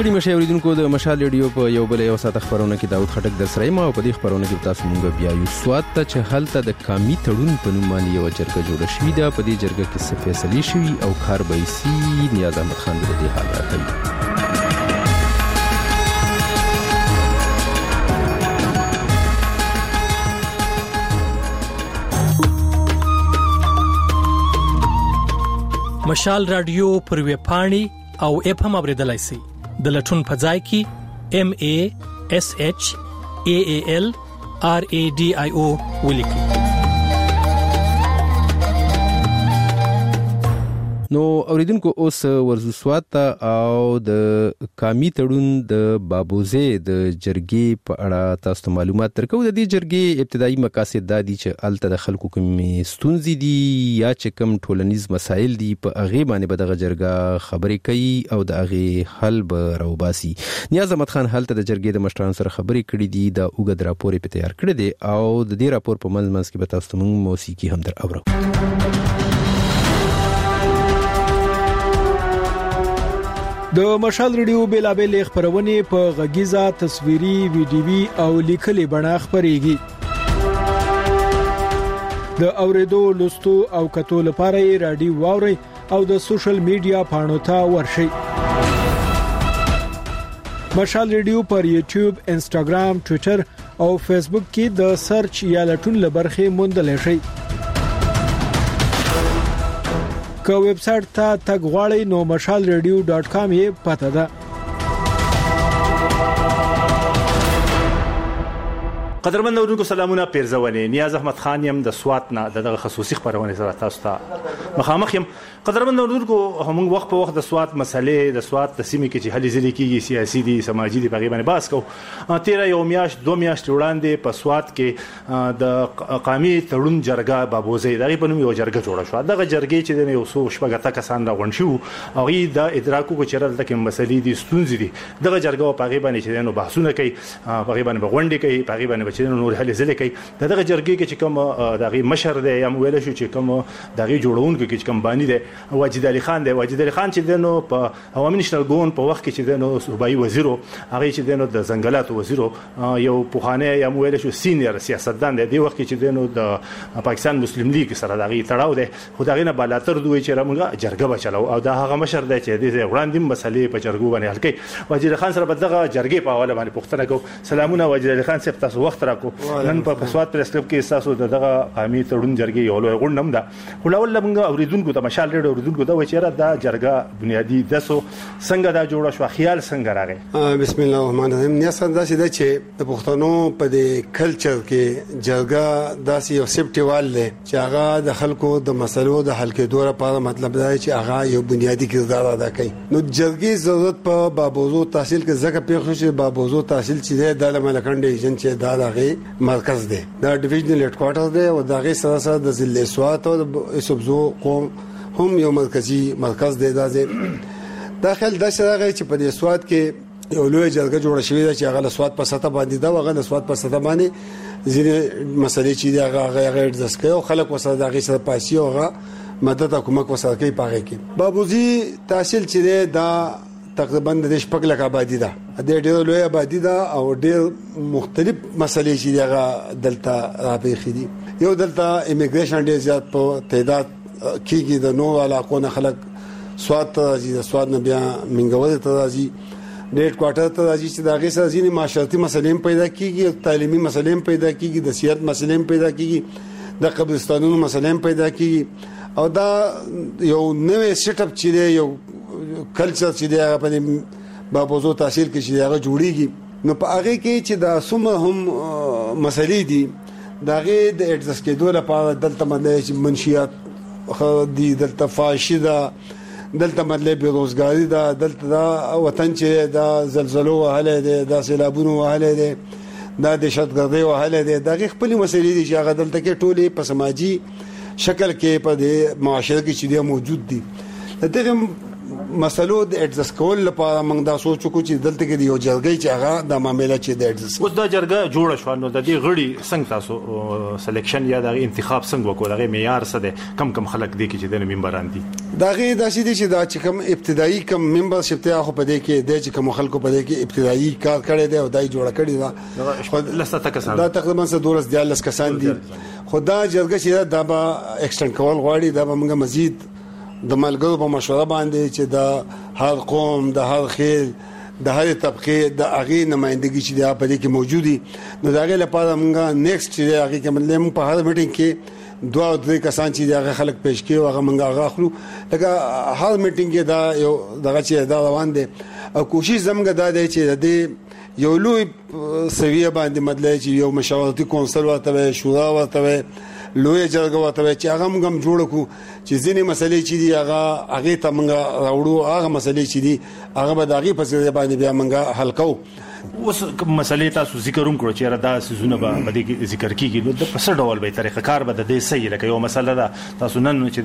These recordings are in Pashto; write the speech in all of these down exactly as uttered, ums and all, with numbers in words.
ستړي مشه اوریدونکو د مشال ریډیو په یو بل یو ساعت خبرونه کې داود خټک د سرای ما په دې خبرونه کې تاسو مونږ بیا یو سواد ته چې هلته د کامی تړون په نوم باندې یو جرګه جوړه شوې ده. په دې جرګه کې څه فیصلې شوي او کار به سي نیاز احمد خان د دې حال راکوي. مشال رادیو پر ویب پاڼې او اپ هم اوریدلای شئ. د لټون په ځای کې ام ا اس اچ ا ا ال ار ا ډي آی او ولیکئ. نو اوریدونکو اوس ورزو سواد ته او د کامی تړون د بابوزه د جرګې په اړه تاسو معلومات درکو. د دې جرګې ابتدایي مقاصد دا دي چې الته د خلکو کوم ستونزې دي یا چې کوم ټولنیز مسایل دي په هغه باندې به د جرګه خبرې کوي او د هغه حل به راوباسي. نیاز احمد خان هلته د جرګې د مشرانو سره خبرې کړې دي. د اوګد راپور په تیار کړی دی او د دې راپور په منځ منځ کې به تاسو موږ موسیقي هم در اورو. د مشال ریډیو بیلابل خبرونه په غږیزه تصویري ویډیوي او لیکلي بڼه خبريږي. د اوریدو لوستو او کتو لپاره رادیو واوري او د سوشل میډیا پاڼو ته ورشي. مشال ریډیو پر یوټیوب، انستګرام، ټوئیټر او فیسبوک کې د سرچ یا لټون لبرخه موندل شي. که ویب سټ ته تګ غواړئ نو مشال ریډیو ډاٹ کام یې پته ده. قدرمن اورونکو سلامونه پیرزوالي. نیاز احمد خان يم د سوات نه دغه خصوصي خبرونه سره تاسو ته مخامخ يم. قدرمن اورونکو هم وخت په وخت د سوات مسلې د سوات د سیمې کې چې حل ځلې کېږي سیاسي دي سماجي دي په غیبه باس کو تیر یو میاش دو میاش وړاندې په سوات کې د قامي تړون جرګه بابوزه دغه په نوم یو جرګه جوړه شو. دغه جرګې چې د یو څو شپږه کسان راغون شو او د ادراکو کو چرته کې مسلې دي ستونزې دي. دغه جرګه په غیبه نه چې نو بحثونه کوي په غیبه نه غونډې کوي په غیبه چې نور هلي ځلې کوي. دغه جرګې کې چې کوم دغه مشر دی یا ویل شو چې کوم دغه جوړونکو کې کوم بانی دی واجد علي خان دی. واجد علي خان چې دنو په عوامي نشنل ګون په وخت کې چې دنو صوبایي وزیرو هغه چې دنو د ځنګلاتو وزیرو یو پوخانه یا ویل شو سینیئر سیاستدان دی. د وخت کې چې دنو د پاکستان مسلم لیگ سره دغه تړاو دی خو دغه نه بالاتر دوی چې رمغه جرګه بچلو او دا هغه مشر دی چې د وړاندې مسلې په جرګو باندې حل کوي. واجد علي خان سره بدغه جرګې په حواله باندې پوښتنه کو. سلامونه واجد علي خان صاحب تاسو وخت راکو. نن په سواد پریس کلب کې تاسو دغه قامي تړون جرګې یو لوی غونډه ده. ولول موږ اوریدونکو ته مشال ریډیو اوریدونکو دا و چې دا جرګه بنیادی دسو څنګه دا جوړه شو خیال څنګه راغی. بسم الله الرحمن الرحیم. نیاسه دا چې د چې د پښتنو په دې کلچر کې جرګه داسې یو سیفټیوال دی چې هغه د خلکو د مسلو د حل کېدو لپاره مطلب دا چې هغه یو بنیادی کردار ادا کوي. نو جرګې ضرورت په بابوزو تحصیل کې ځکه پیښ شو. بابوزو تحصیل چې د ملکند ډیویژن چې دا دغه مرکز دی دا ډیویژنل هډ کوارټر دی او دغه سره سره د ضلع سوات او د سبزو قوم هم یو مرکزی مرکز دی. دا داخل د شراغه چې په دې سواد کې یو لوی جرګه جوړه شوې ده چې هغه سواد په سطح باندې دا هغه سواد په سطح باندې ځینې مسلې چې دا هغه غیر دسکه او خلک وسره دغه سره پاسي او مدد حکومت وسره کوي پاره کې. بابوزي تحصیل چې دا تقریبا د شپږ لک آبادی ده. د ډېر لوی آبادی ده او ډېر مختلف مسلې چې هغه دلته راپېښې دي. یو دلته ایمیګریشن ډېر زیات په تعداد کېږي. د نو علاقو نه خلک سواد ته راځي. د سواد نه بیا منګول ته راځي ډېر کوارټر ته راځي چې دا غي سره ځینې معاشرتي مسلې پیدا کیږي تعلیمي مسلې پیدا کیږي د سیاست مسلې پیدا کیږي د قبرستانونو مسلې پیدا کیږي او دا یو نوې سیټ اپ چې دی یو کلچر چې دی هغه په بابوزو تحصیل کې چې هغه جوړیږي. نو په هغه کې چې دا څومره هم مسلې دي دا غي د اډجسټ کېدو لپاره دلته باندې منشيات دي دلته فاشي ده دلته مطلب بیروزګاری ده دلته دا وطن چې دا زلزلو وهله ده دا سیلابونو وهله ده دا دهشتګردي وهله ده دا خپل مسلې دي چې هغه دلته کې ټولې په سماجی شکل کې په معاشره کې چې موجود دي. دغه مسلو د اډجست کول لپاره موږ دا سوچ وکړو چې دلته کې یو جرګه چې هغه د معاملې چې د اډجست اوس دا جرګه جوړه شو نو د دې غړي څنګه تاسو سلیکشن یا د انتخاب څنګه وکړو دغه معیار څه دی کم کم خلک دي چې د ممبران دي دا غي د سې دي چې دا چې کوم ابتدایي کوم ممبرشپ ته خو پدې کې د چې کوم خلکو پدې کې ابتدایي کار کړی دی او دای جوړه کړی دا خو لسته تکسان دا تقریبا دولس دیالس کسان دي خدا جرګه چې دا به ایکسټند کول غواړي دا به موږ مزید د ملګرو په مشوره باندې چې د هر قوم د هر خیل د هر طبقه د اغي نمائندګي چې د په دې کې موجودي نو دا غي لپاره موږ نیکسټ چې اغي کې مطلب په هر میټینګ کې دوه او درې کسان چې دغه خلک پېښ کړي هغه موږ هغه اخلو لکه هر میټینګ کې دا یو دغه چې دا روان دي او کوشش زموږ دا دی چې د یو لوی سویه باندې مطلب چې یو مشاورتي کونسل ورته شورا ورته لوی جرګه ورته چې هغه موږ جوړ کو چې ځینې مسلې چې دی هغه هغه ته موږ راوړو هغه مسلې چې دی هغه به دغه په ځای باندې بیا موږ حل کوو اوس مسلې تاسو ذکر هم کړو چې را دا سيزونه به د ذکر کیږي نو د پس ډول به طریقه کار به د دې صحیح لکه یو مسله ده تاسو نن چې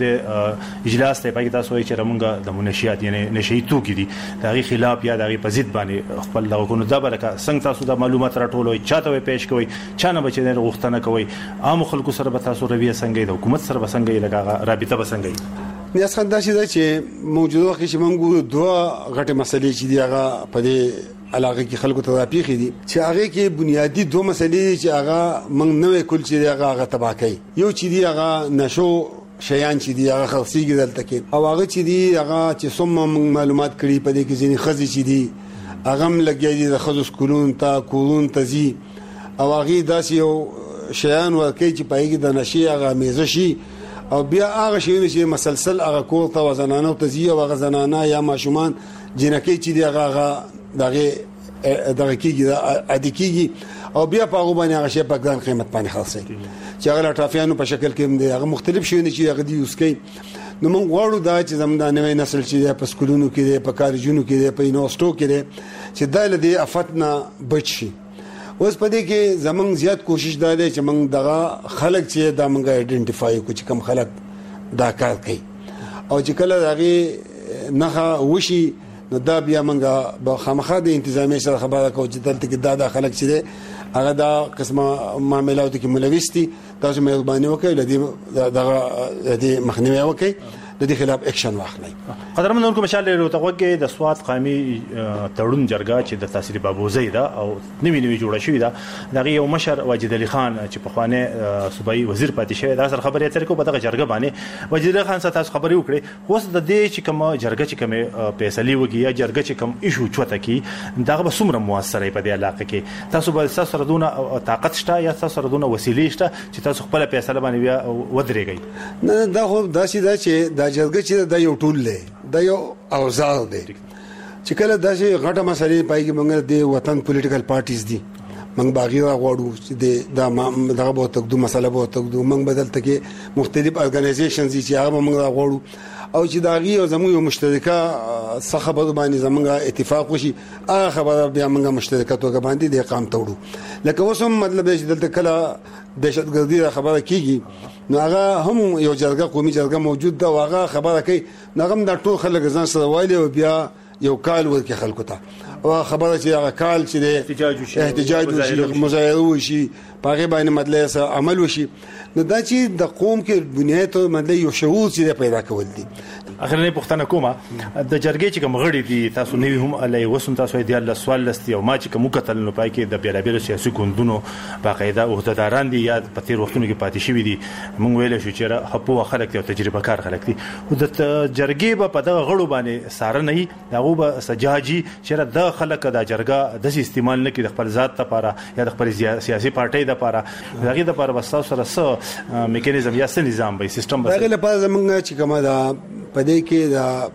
د اجلاس ته پای تاسو چې رمونګه د منشيات یعنی نشي توکي دي دغه خلاف یا دغه په ضد باندې خپل لغو کو نو دا برکه څنګه تاسو د معلومات راټولوي چاته پېښ کوي چانه بچی نه غوښتنه کوي عام خلکو سره به تاسو رویه څنګه د حکومت سره به څنګه لګا رابطه به څنګه نیاز خندا چې موجوده وخت چې موږ دوه غټه مسلې چې دی هغه په دې علاقه کې خلکو ته راپیخي دي چې هغه کې بنیادی دوه مسلې چې هغه موږ نوې کول چې هغه هغه تباہ کوي یو چې دی هغه نشو شیان چې دی هغه خاصيږي دلته کې او هغه چې دی هغه چې څومره معلومات کړي په دې کې ځینې خزي چې دی هغه هم لګي دي د خزو سکولون ته کورون تزي او هغه داسې یو شیان ورکې چې پایږي د نشي هغه میزه شي او بیا هغه شی چې مسلسل هغه کور ته وزنانه او تزي او هغه زنانه یا ماشومان جنکې چې دی هغه دغه دغه کیږي د کیږي او بیا په هغه باندې هغه شی په ګران قیمت باندې خلاصي چې هغه ټافیانو په شکل کې دی هغه مختلف شي چې هغه دی اوس کوي نو موږ غواړو دا چې زموږ د نوې نسل چې په سکولونو کې دی په کالجونو کې دی په یونیورسيټو کې دی چې دا لدی افتنا بچي اوس په دې کې زموږ زیات کوشش دا دی چې موږ دغه خلک چې دا موږ ایڈنټیفای کو چې کم خلک دا کار کوي او چې کله هغه نه وشي نو دا بیا موږ به خامخا د انتظامی سره خبره کوو چې دلته کې دا د خلک چې هغه دا قسمه معاملات کې ملوث دي تاسو مهرباني وکړئ لدی دغه د مخنیوي وکړئ د دې خلاف اکشن واخلئ قدرمن نور کوم مشال له توګه د سواد قومي تړون جرګه چې د تاثیر بابوزي دا او نوی نوی جوړه شوې ده دغه یو مشر واجد علي خان چې په خوانه صوبایي وزیر پاتې شوی دا سره خبرې اترې کو په دغه جرګه باندې واجد علي خان سره تاسو خبرې وکړي اوس د دې چې کوم جرګه چې کوم فیصله وږي یا جرګه چې کوم ایشو چوته کی دغه به څومره موثره په دې علاقه کې تاسو به تاسو سره دونه طاقت شته یا تاسو سره دونه وسیلې شته چې تاسو خپل فیصله باندې بیا ودرېږئ نه دا خو دا چې دا جرګه چې دا یو ټول دی دا یو اوزار دی چې کله دا چې غټه مسلې پایږي موږ د وطن پولیټیکل پارټیز دي موږ باغی راغواړو چې دا دغه به تکدو مسله به تکدو موږ بدلته کې مختلف ارګنایزیشنز چې هغه موږ راغواړو او چې دا غي او زموږ مشترکه څه خبره باندې زموږ اتفاق وشي هغه خبره بیا موږ مشترکه توګه باندې د اقامت توړو لکه اوس هم مطلب چې دلته کله دهشتګردي خبره کیږي نو هغه هم یو جرګه قومي جرګه موجود ده هغه خبره کوي نغم د ټول خلک ځان سره وایي او بیا یو کال ورکه خلکو ته او خبره چې هغه کال چې احتجاج وشي احتجاج وشي مظاهره وشي پاغه باندې مطلب عمل وشي نو دا چې د قوم کې بنیاد مطلب یو شعور چې پیدا کول دي اخرنه پښتنه کومه د جرګې چې کوم غړي دي تاسو نوی هم علي وسم تاسو دی الله سوال لستي او ما چې کوم کتل نو پای کې د بیلابیل سیاسي ګوندونو باقاعده عہدهداران دي یا په تیر وختونو کې پاتې شوی دي مونږ ویل شو چې حقوق خلک او تجربه کار خلک دي او د جرګې په دغه غړو باندې ساره نه دغه به سجاجي چې د خلک د جرګه د استعمال نه کې د خپل ذات لپاره یا د خپل سیاسي پارټۍ لپاره دغه لپاره بس تاسو سره میکانیزم یا څه نظام به سیستم به دغه لپاره زمونږ چې کومه دا پدې کې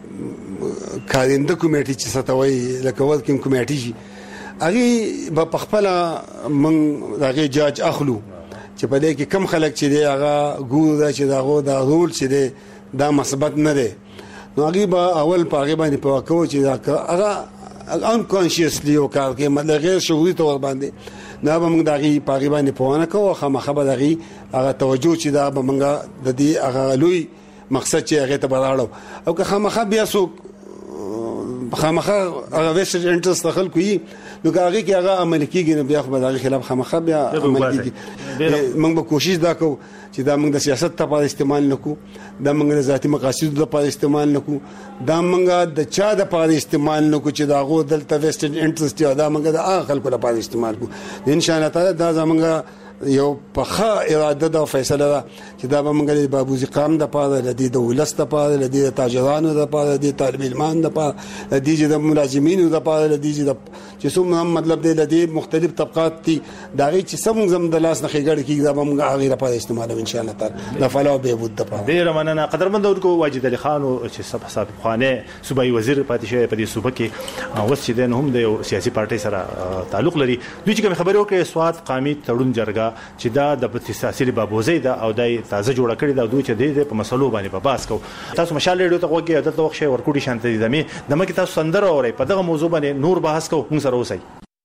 دا کارنده کمیټه چې ستوي لکه ورکینګ کمیټه شي هغه په خپل من هغه جاج اخلو چې پدې کې کم خلک چې دی هغه ګور چې داغه دا رول چې دی دا مثبت نه دی نو هغه به اول په هغه باندې په واکو چې دا هغه انکانشیسلی او کار کې مطلب غیر شعوري تور باندې نه به موږ دغه په هغه باندې په ونه کوو خامخه به دغه هغه توجه چې دا به موږ د دې هغه لوی مقصد چې هغه ته براړو او که خامخه بیا څوک خامخا هغه ویسټ انټرست خلکو یي نو هغه کې هغه عمل کیږي نو بیا خو به هغه خلاف خامخا بیا عمل کیږي. موږ به کوشش دا کوو چې دا موږ د سیاست لپاره استعمال نکو، دا موږ د ذاتي مقاصدو لپاره استعمال نکو، دا موږ د چا د لپاره استعمال نکو چې دا غو دلته ویسټ انټرست یا دا موږ د هغه خلکو لپاره استعمال کو. ان شاء الله تعالی دا زموږ یو پخا اراده دا فیصله ده چې دا به موږ د بابوزي قام د پاره د دې د ولس د پاره د دې د تاجرانو د پاره د طالب علمان د پاره د دې د ملازمینو د پاره د دې د چې څومره مطلب دی د دې مختلف طبقات دي دا غي چې سم زم د لاس نه خېګړ کیږي دا به موږ هغه لپاره استعمال ان شاء الله تعالی د فلاح به بود د پاره. ډیر مننه قدرمن ورکو واجد علي خان چې سب حساب خانه صوبایي وزیر پاتې شوی په دې صوبه کې اوس چې د هم د سیاسي پارټي سره تعلق لري. دوی چې خبرو کې سواد قامي تړون جرګه چې دا د تاسیس بابوزي دا او د تازه جوړ کړی دا دوی چې د په مسلو باندې په باس کو. تاسو مشال ریډیو ته وګورئ دلته وخت شي ورکوټي شانتي دمه دمه کې تاسو سندره اورئ په دغه موضوع باندې نور بحث کو موږ سره اوسئ.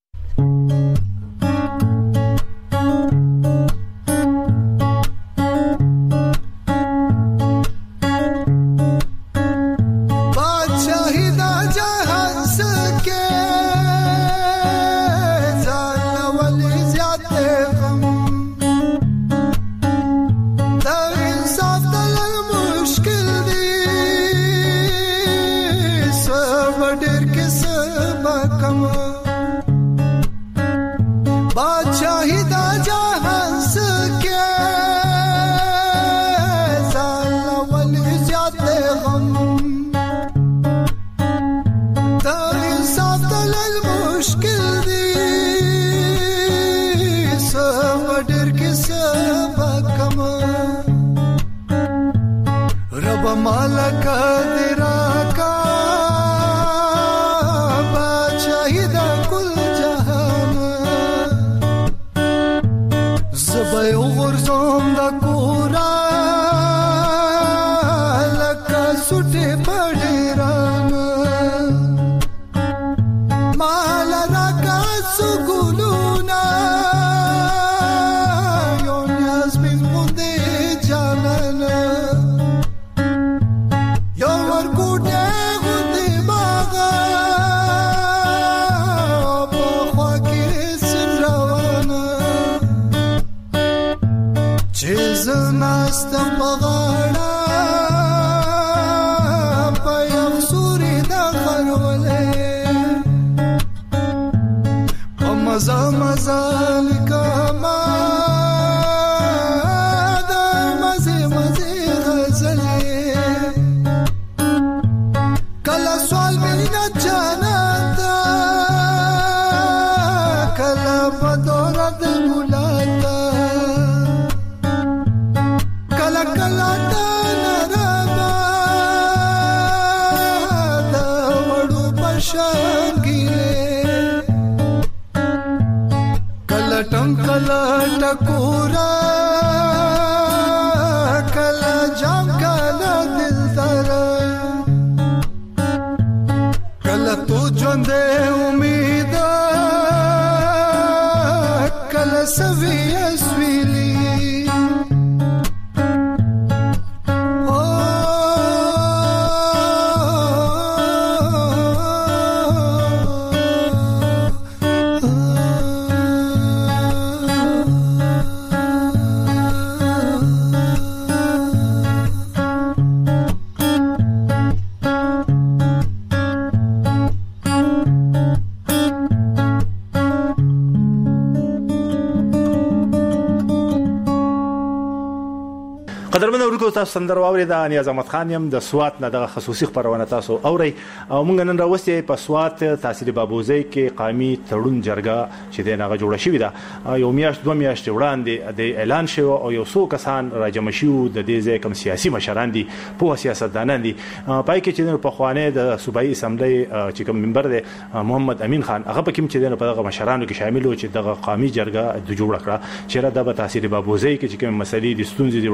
قدرمن ورکو تاسو سندر واوري دا نیاز احمد خان يم د سوات نه د خصوصي خبرونه تاسو اوري او موږ نن راوستي په سوات تحصیل بابوزي کې قومي تړون جرګه چې د نغه جوړه شوې ده یو میاشت دوه میاشت وړاندې د اعلان شو او یو څو کسان راجم شو د دې ځای کوم سیاسي مشران دي په سیاستدانان دي پای کې چې په خوانه د صوبایي اسمبلی چې کوم منبر دی محمد امین خان هغه په کوم چې په دغه مشرانو کې شامل و چې دغه قومي جرګه د جوړه کړه چې را د تحصیل بابوزي کې چې کوم مسلې د ستونزې وړاندې ذکر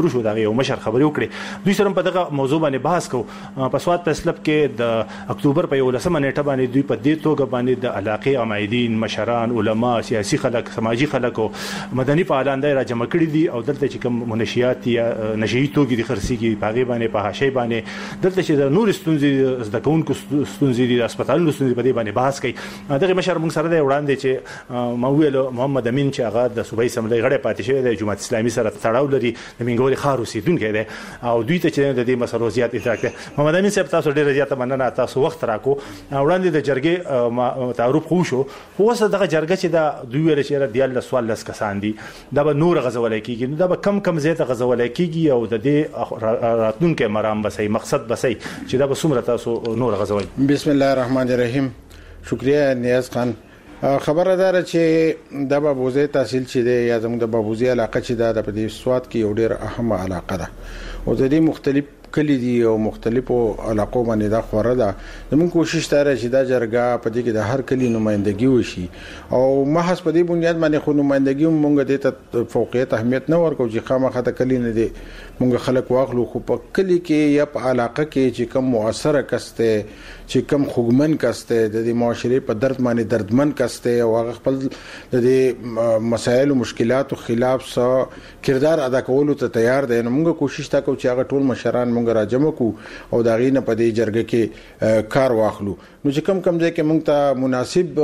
شروع شو دا یو مشر خبرې وکړي دوی سره په دغه موضوع باندې بحث کو په سواد په اسلب کې د اکتوبر په یولسمه نیټه باندې دوی په دې توګه باندې د علاقې عمایدین مشران علما سیاسي خلک سماجی خلک او مدني فعالان دا راجمع کړي دي او دلته چې کوم منشيات یا نشئی توګي د خرسيږي په غي باندې په حاشیه باندې دلته چې د نور ستونزې د کونکو ستونزې د هسپتالونو ستونزې په دې باندې بحث کوي دغه مشر موږ سره د وړاندې چې موویل محمد امین چې هغه د صوبایي اسمبلی غړی پاتې شوی د جماعت اسلامي سره تړاو لري د منګوري خار اوسیدونکی دی او دوی ته چې د دې مسلو زیات ادراک دی محمد امین صاحب تاسو ډیره زیاته مننه تاسو وخت راکو وړاندې د جرګې تعارف خو شو خو اوس دغه جرګه چې دا دوی ویل چې د دیال سوال لس کسان دي دا به نور غزولای کیږي دا به کم کم زیاته غزولای کیږي او د دې راتلونکو مرام بسې مقصد بسې چې دا به څومره تاسو نور غزوي. بسم الله الرحمن الرحیم. شکریہ نیاز خان. خبردار چې د بابوزي تحصیل چې دی یا زموږ د بابوزي علاقه چې دا د پدې سواد کې یو ډېر اهمه علاقه ده او د دې مختلف کلی دي او مختلفو علاقو باندې دا خوره ده زموږ کوشش تر چې دا جرګه په دې کې د هر کلی نمائندګي وشي او محض په دې بنیاد باندې خو نمائندګي مونږ د ته فوقیت اهمیت نه ورکو چې خامخا ته کلی نه دي مونږ خلک واخلو خو په کلی کې یا په علاقه کې چې کم مؤثر کسته چې کم خوګمن کسته د دې معاشري په درد باندې دردمن کسته او هغه خپل د دې مسایل او مشکلات او خلاف سره کردار ادا کولو ته تیار دي نو موږ کوشش تا کوو چې هغه ټول مشران موږ راجمع کو او دا غینه په دې جرګه کې کار واخلو نو چې کم کم ځای کې موږ ته مناسب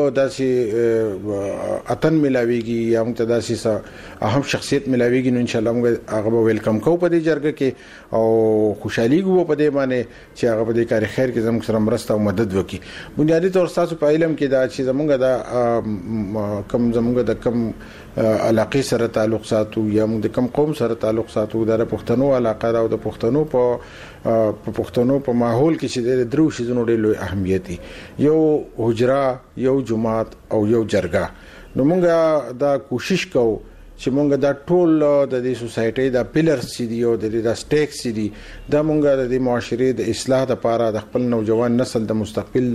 داسې اتن ملاويږي یا موږ ته داسې اهم شخصیت ملاويږي نو ان شاء الله موږ هغه ویلکم کوو په دې جرګه کې او خوشحالي کوو په دې باندې چې هغه په دې کار خیر کې زموږ سره مرسته او مدد وکړي. بنیادی طور تاسو په علم کې دا چې زموږ د کم زموږ د کم علاقې سره تعلق ساتو یا موږ د کم قوم سره تعلق ساتو د پښتنو علاقه او د پښتنو په په پښتنو په ماحول کې چې د درو شیزونو ډېر لوی اهمیت دي یو حجره یو جماعت او یو جرګه نو موږ دا کوشش کوو چې موږ دا ټول د دې سوسایټي دا پیلرز چې دی او د دې دا سټیکس چې دی دا موږ د معاشري د اصلاح لپاره د خپل نوجوان نسل د مستقبل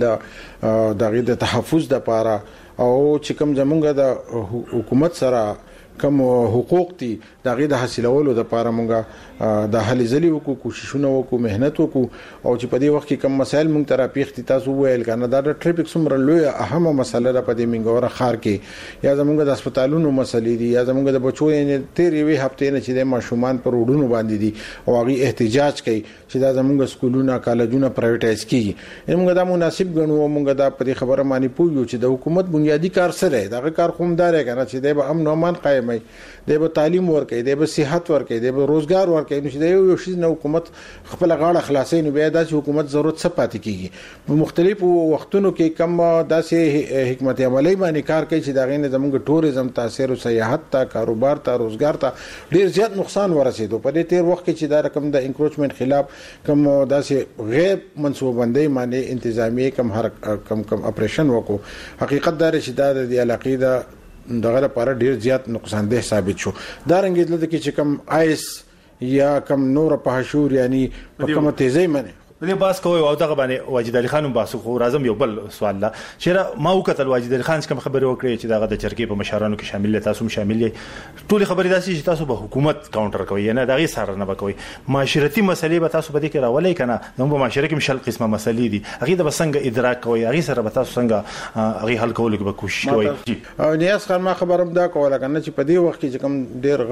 د غیر د تحفظ لپاره او چې کوم زمونږ د حکومت سره کوم حقوق دي دا غي د حاصلولو د لپاره مونږه د هلي ځلې وکړو کوششونه وکړو مهنت وکړو او چې په دې وخت کې کوم مسایل مونږ ته راپیښتي تاسو ویل کنه دا د ټریفیک څومره لوی اهمه مسله ده په دې منګوره خار کې یا زمونږ د هسپتالونو مسلې دي یا زمونږ د بچو یې تیرې وی هفته نه چې د ماشومان پر وډونو باندې دي او هغه احتجاج کوي چې دا زمونږ سکولونه کالجونه پرایویټایز کیږي موږ دا مناسب ګڼو موږ دا په خبره مانی پویو چې د حکومت بنیادی کار سره دا کار خومدار کنه چې د امن او امان قائم دی به تعلیم ورکړي دی به صحت ورکړي دی به روزګار ورکړي نو چې دا یو شی نه حکومت خپل غاړه خلاصې نو بیا د حکومت ضرورت څه پاتې کیږي په مختلفو وختونو کې کم داسې حکمت عملی باندې کار کوي چې دا غینه زموږ ټوریزم تاثیر او سیاحت ته کاروبار ته روزګار ته ډیر زیات نقصان ورسېدو په دې تیر وخت کې چې دا رقم د انکروچمنت خلاف کم داسې غیر منصوبندۍ باندې انتظامی کم هر کم کم اپریشن وکړو حقیقت دا چې دا د علاقې دا دغه لپاره ډیر زیات نقصان ده ثابت شو دا رنګ دلته کې چې کم آیس یا کم نور په حشور یعنی په کومه تیزی منه دې باس کوي او دغه باندې واجد علي خان باس خو راځم یو بل سوال لا چې ما وکتل واجد علي خان کوم خبره وکړي چې دغه د چرګې په مشرانو کې شامل تاسو هم شامل یې ټول خبرې داسي چې تاسو به حکومت کاونټر کوي نه دغه سره نه بکوي معاشرتي مسلې به تاسو بده کې راولې کنه نو په معاشره کې مشل قسمه مسلې دي هغه د بسنګ ادراک کوي هغه سره به تاسو څنګه هغه حل کولو کې کوشش کوي او نیاز خان ما خبرم دا کوله کنه چې په دې وخت کې کوم ډیر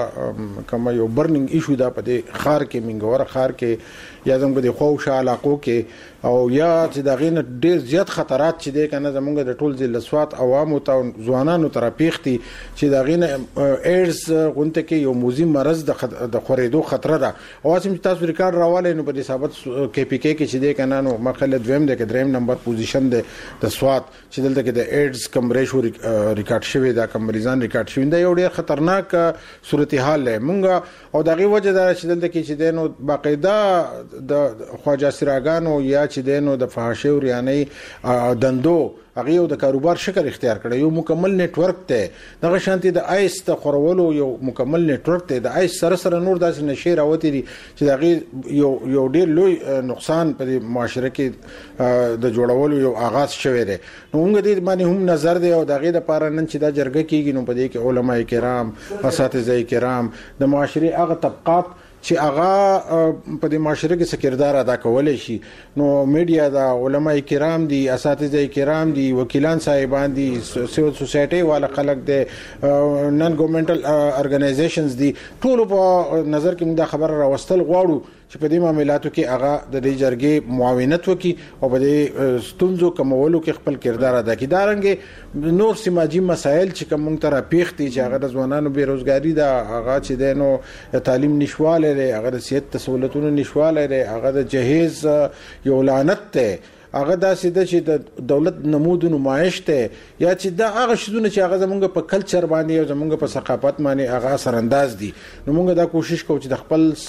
غټه کوم یو برنینګ ایشو دا په دې خار کې منګور خار کې یا زموږ د خوښ علاقو کې او یا چې دا غینه ډیر زیات خطرات چې دی کنه زموږ د ټول ځل لسوات عوامو ته ځوانانو ته راپیختي چې دا غینه ایډز غونته کې یو موزي مرز د د خورېدو خطر ده او اسیم تاسو ریکارډ راواله نو په ثابت کې پی کې کې چې دی کنه نو مخله دویم د دریم نمبر پوزیشن ده د سوات چې دلته کې د ایډز کم ریشو ریکارډ شوی دا کم مریضان ریکارډ شوی دا یو ډیر خطرناک صورتحال ده مونږ او دغه وجه دا چې دلته کې چې دی نو باقاعده د خواجه سراغانو یا چې دینو د فحاشۍ او ریانۍ دندو هغه د کاروبار شکل اختیار کړی یو مکمل نت ورک ته دغه شانتي د آیس ته خورولو یو مکمل نت ورک ته د آیس سره سره نور داسې نشي راوتی دي چې دغه یو یو ډیر لوی نقصان په معاشره کې د جوړولو یو آغاز شوی دی نو موږ دې باندې هم نظر دی او دغه د پاره نن چې دا جرګه کیږي نو په دې کې علما کرام اساتذه کرام د معاشري هغه طبقات چې هغه په دې معاشره کې څه کردار ادا کولای شي نو میډیا دا علما کرام دي اساتذه کرام دي وکیلان صاحبان دي سیویل سوسایټي والا خلک دي نن ګورنمنټل ارګنایزیشنز دي ټول په نظر کې موږ خبر راوستل غواړو چې په دې معاملاتو کې هغه د دې جرګې معاونت وکړي او په دې ستونزو کمولو کې خپل کردار ادا کړي دا رنګ نور سماجی مسایل چې کوم تر پیښتي چې هغه د ځوانانو بیروزګاری دا هغه چې دینو تعلیم نشواله لري هغه د صحت سہولتونو نشواله لري هغه د جهیز یو لعنت ته هغه داسې د چې د دولت نمود نمایش ته یا چې دا هغه شذونه چې هغه زمونږ په کلچر باندې او زمونږ په ثقافت باندې هغه اثر انداز دي نو موږ دا کوشش کوو چې د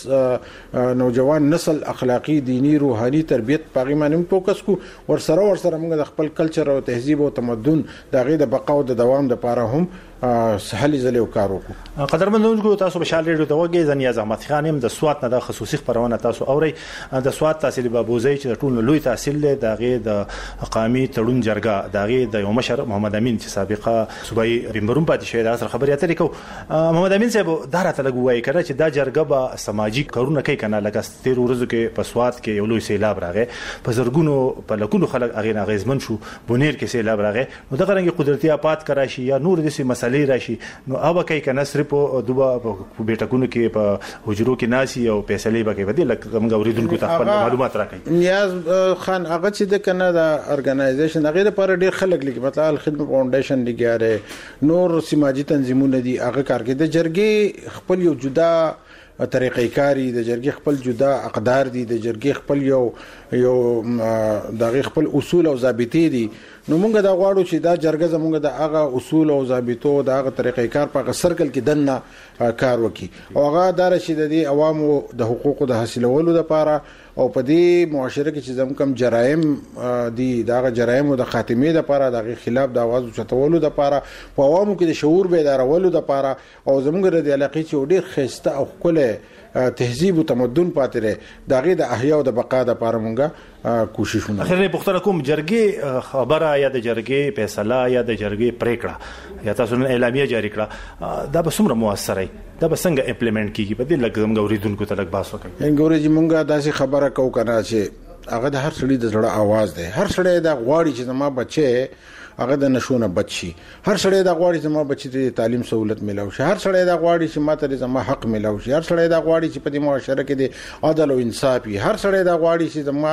خپل نوجوان نسل اخلاقی دینی روحاني تربیت پاغي باندې فوکس کو ور سره ور سره موږ د خپل کلچر او تهذیب او تمدن د غي د بقا او د دوام لپاره هم سهل زلو کار وکړو قدرمنونکو تاسو بشال ریډیو ته وګورئ زنیا زحمت خان هم د سوات نه د خصوصي خبرونه تاسو اورئ د سوات تحصیل بابوزي چې د ټولو لوی تحصیل د غي د قومي تړون جرګه د غي د یو مشر محمد امین چې سابقه صوبایي بمبروم پاتې شوی د اثر خبري اترې کو محمد امین صاحب دارته لګوي کړه چې دا جرګه به سماجی کارونه کوي کنه لکه تیر ورځو کې په سوات کې یو لوی سیلاب راغی په زرګونو په لکونو خلک هغه ناغیزمن شو بونیر کې سیلاب راغی نو دغه رنګ قدرتي آفات کراشي یا نور د سیمه راشي نو اوبه کوي کنه صرف دوبه په بیٹکونو کې په حجرو کې ناسي او فیصله به کوي ودی لکه موږ اوریدونکو ته خپل معلومات راکړي نیاز خان هغه چې د کنه د ارګنایزیشن هغه لپاره ډیر خلک لګي مثلا خدمت فاونډیشن لګیاره نور سماجی تنظیمونه دي هغه کار کوي د جرګې خپل یو جدا طریقې کاری د جرګې خپل جدا اقدار دي د جرګې خپل یو یو دغه خپل اصول او ضابطې دي نو موږ دا غواړو چې دا جرګه زموږ د هغه اصول او ضابطو د هغه طریقې کار په سرکل کې دنه کار وکړي او هغه دار چې د دې عوامو د حقوقو د حاصلولو لپاره او په دې معاشره کې چې زموږ کم جرایم دي دا جرایم د خاتمه لپاره د خلاف د आवाज چتولو لپاره په عوامو کې د شعور بیدارولو لپاره او زموږ د علاقې چې ډېر خسته او خپل تهذیب او تمدن پاتې لري دا غي د احیا او د بقا د لپاره مونږه کوششونه اخر پختره کوم جرګي خبره یا د جرګي فیصله یا د جرګي پریکړه یا تاسو نن اعلامیه جاری کړه دا به څومره موثره دا به څنګه امپلیمنٹ کیږي په دې لګم غوریدونکو ته لګ باس وکړي ګورې چې مونږه داسې خبره کوو کنه چې هغه د هر سړي د زړه आवाज دی هر سړی دا غواړي چې زما بچي هغه د نشونه بچي هر سړی دا غواړي چې ما بچی ته تعلیم سہولت ملو شي هر سړی دا غواړي چې ماته زما حق ملو شي هر سړی دا غواړي چې په دې معاشره کې د عدل او انصاف وي هر سړی دا غواړي چې زما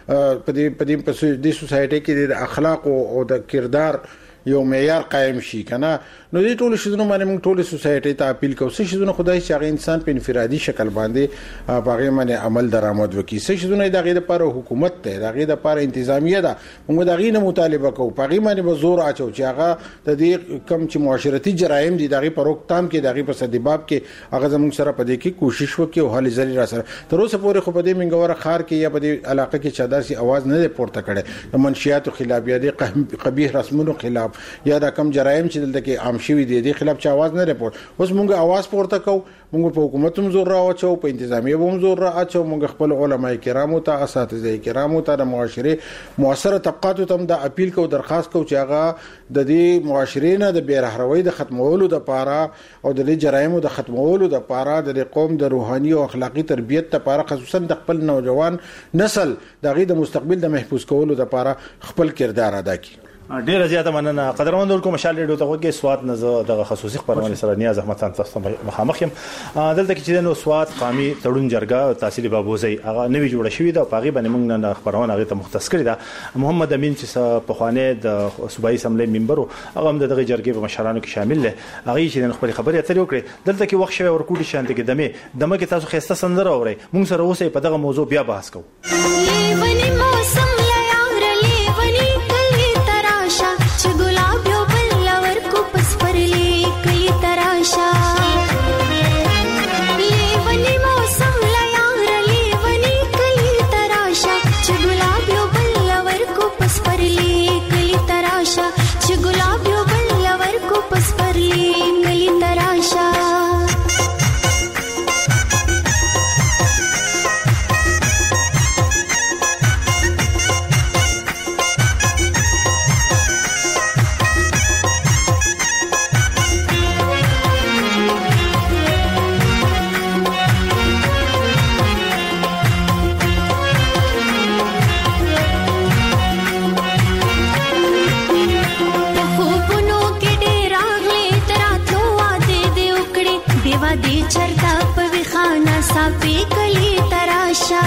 په دې په دې سوسایټي کې د اخلاق او د کردار یو معیار قائم شي کنه نو دې ټول شذونو باندې موږ ټول سوسایټي ته اپیل کوو چې شذونو خدای چې هغه انسان په انفرادي شکل باندې هغه باندې عمل درآمد وکړي چې شذونو د غیر لپاره حکومت ته د غیر لپاره انتظامیه ده موږ د غیر مطالبه کوو په غیر باندې زور اچو چې هغه د دې کم چې معاشرتي جرایم دي د غیر پر روکتام کې د غیر په صدباب کې هغه زموږ سره په دې کې کوشش وکړي او حل زری را سره تر اوسه پورې خو په دې منګوره خار کې یا په دې علاقې کې چادرسي आवाज نه پورته کړي د منشيات خلاف یا د قبیح رسمونو خلاف یا د کم جرایم چې دلته کې عام شوي دي د خلاف چې आवाज نه رپورټ اوس موږ आवाज پورته کوو موږ په حکومت هم زور راوچو په انتظامیه هم زور راوچو موږ خپل علماء کرامو ته اساتذه کرامو ته د معاشري موثره طبقاتو ته د اپیل کو درخواست کو چې هغه د دې معاشري نه د بیرحروي د ختمولو د پاره او د جرایمو د ختمولو د پاره د قوم د روحاني او اخلاقی تربیت لپاره خصوصا د خپل نوجوان نسل د غي د مستقبل د محفوظ کولو لپاره خپل کردار ادا کړي ډیره زیاته مننه قدرمنونکو مشال ریډیو ته وګورئ سواد نه د خصوصي خبرونه سره نیاز احمد خان تاسو مخامخ يم دلته کې چې نو سواد قومي تړون جرګه تحصیل بابوزي هغه نوی جوړه شوې ده په هغه باندې موږ نه خبرونه هغه ته مختص کړی ده محمد امین چې په خوانه د صوبایي اسمبلی ممبر هغه هم د جرګې په مشرانو کې شامل دی هغه چې خپل خبرې اترې وکړي دلته کې وخت شوی ورکوټي شانته کې دمه دمه کې تاسو خسته سندره اورئ موږ سره اوسې په دغه موضوع بیا بحث کوو लेवनी मौसम लयार लेवनी कली तराशा च गुलाबियों دیوا دی چرتا په خانه صافي کلی تراشا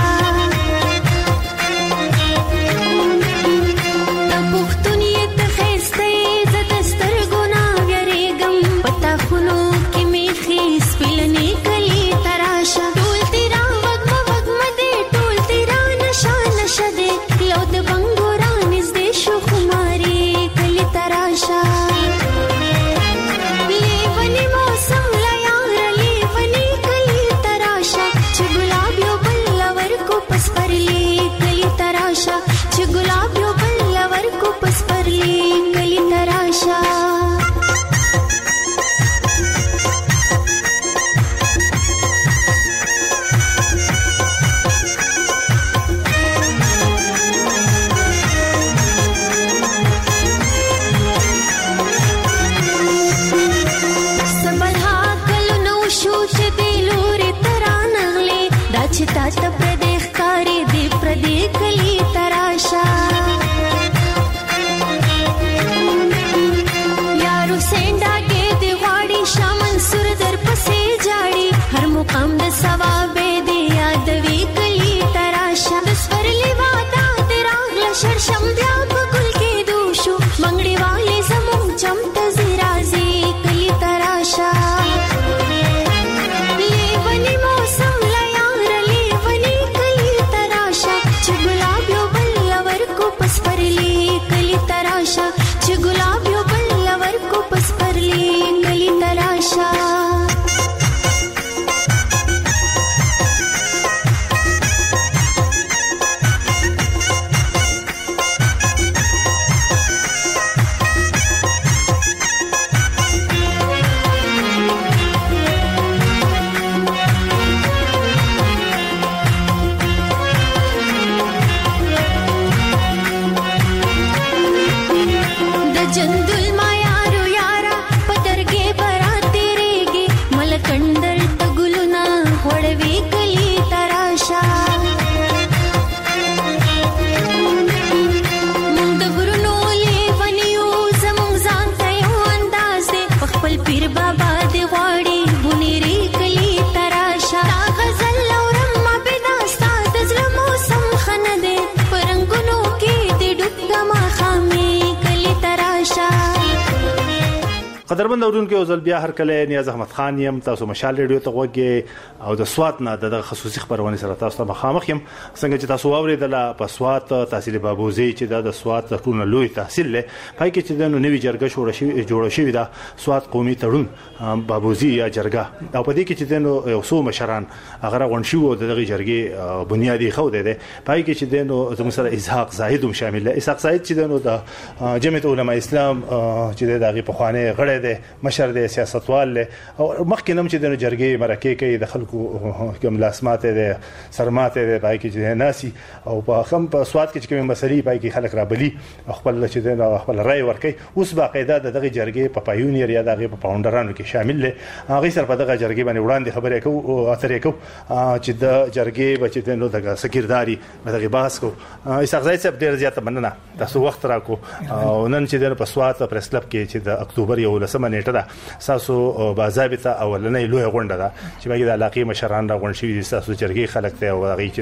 قدرمن اورونکو او ځل بیا هر کله نیاز احمد خان یم تاسو مشال ریډیو ته وګورئ او د سوات نه د خصوصي خبرونه سره تاسو ته مخامخ یم څنګه چې تاسو واوریدل په سوات تحصیل بابوزي چې د سوات ټول لوی تحصیل له پای کې چې د نوې جرګه شوړه شي جوړه شي د سوات قومي تړون بابوزي یا جرګه او په دې کې چې د یو څو مشران هغه غون شو د دغه جرګې بنیادی خو ده پای کې چې د زموږ سره اسحاق زاهد هم شامل دی. اسحاق زاهد چې د جمعیت علماء اسلام چې دغه په خوانه غړي دی مشر دی سیاستوال له او مخکې نم چې د جرګې مرکه کوي د خلکو کوم لاسمات دی سرمات دی پای کې چې ناسي او په خم په سواد کې چې کوم مسلې پای کې خلک را بلی خپل چې د خپل رائے ورکي اوس باقاعده دغه جرګې په پایونیر یا دغه په پاونډرانو کې شامل له هغه سره په دغه جرګې باندې وړاندې خبرې کوي او اترې کوي چې د جرګې بچ د نو دغه سکیرداري دغه باس کو اسحاق زاهد صاحب ډیر زیاته مننه تاسو وخت راکو او نن چې د پسوات پریس کلب کې چې د اکتوبر یو لسمه نیټه ده تاسو باضابطه اولنې لوی غونډه ده چې باید د علاقې مشران را غونډ شي تاسو جرګې خلک ته او هغه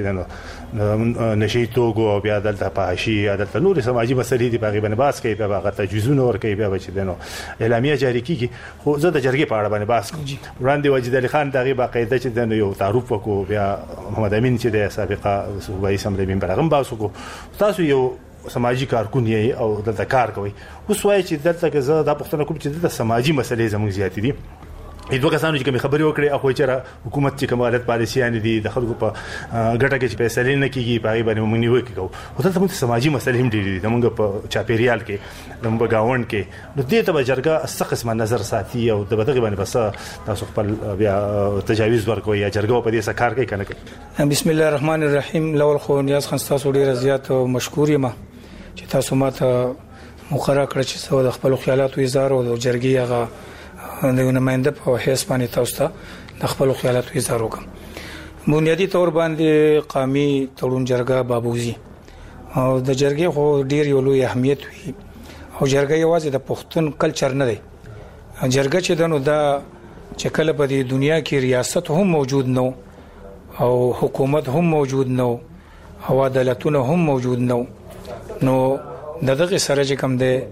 چې نشي توګو او بیا دلته پاشي عادت نور سماجی مسلې دی باغې باندې باس کوي په هغه تجویزونه ور کوي بیا چې دنو اعلامیه جاری کیږي خو زه د جرګې په اړه باندې باس کوم وړاندې وجد علي خان دغه باقاعده چې دنو یو تعارف وکړو بیا محمد امین چې د سابقه صوبایي اسمبلی ممبر هغه باس وکړو تاسو یو سماجی کارکون یې او دلته کار کوي اوس وایي چې دلته کې زه د پښتنو کوم چې د سماجی مسلې زموږ زیات دي دوه کسانو چې کوم خبرې وکړي او چې حکومت چې کومالت پالیسيان دي د خلکو په ګټه کې چې پیسې نه کیږي پای باندې موږ نیو کېږو او ته موږ سماجی مسلې هم دي د موږ په چاپیریال کې د موږ گاوند کې نو دې ته جرګه څه قسمه نظر ساتي او د بدغه باندې بس تاسو خپل بیا تجاویز ورکوي یا جرګه په دې سره کار کوي کنه کوي. بسم الله الرحمن الرحیم. لول خو نیاز خان تاسو ډیر زیات مشکور یم چې تاسو ماته مقرره کړ چې څو د خپل خیالات او اظهار او جرګي هغه د نماینده په حیث باندې تاسو ته د خپل خیالات او اظهار وکم. بنیادی تور باندې قومي تړون جرګه بابوزي او د جرګې خو ډیر یو لوی اهمیت وي او جرګه یوازې د پښتون کلچر نه دی. جرګه چې دنو دا چې کله په دې دنیا کې ریاست هم موجود نو او حکومت هم موجود نو او عدالتونه هم موجود نو نو دغه سره چې کوم دی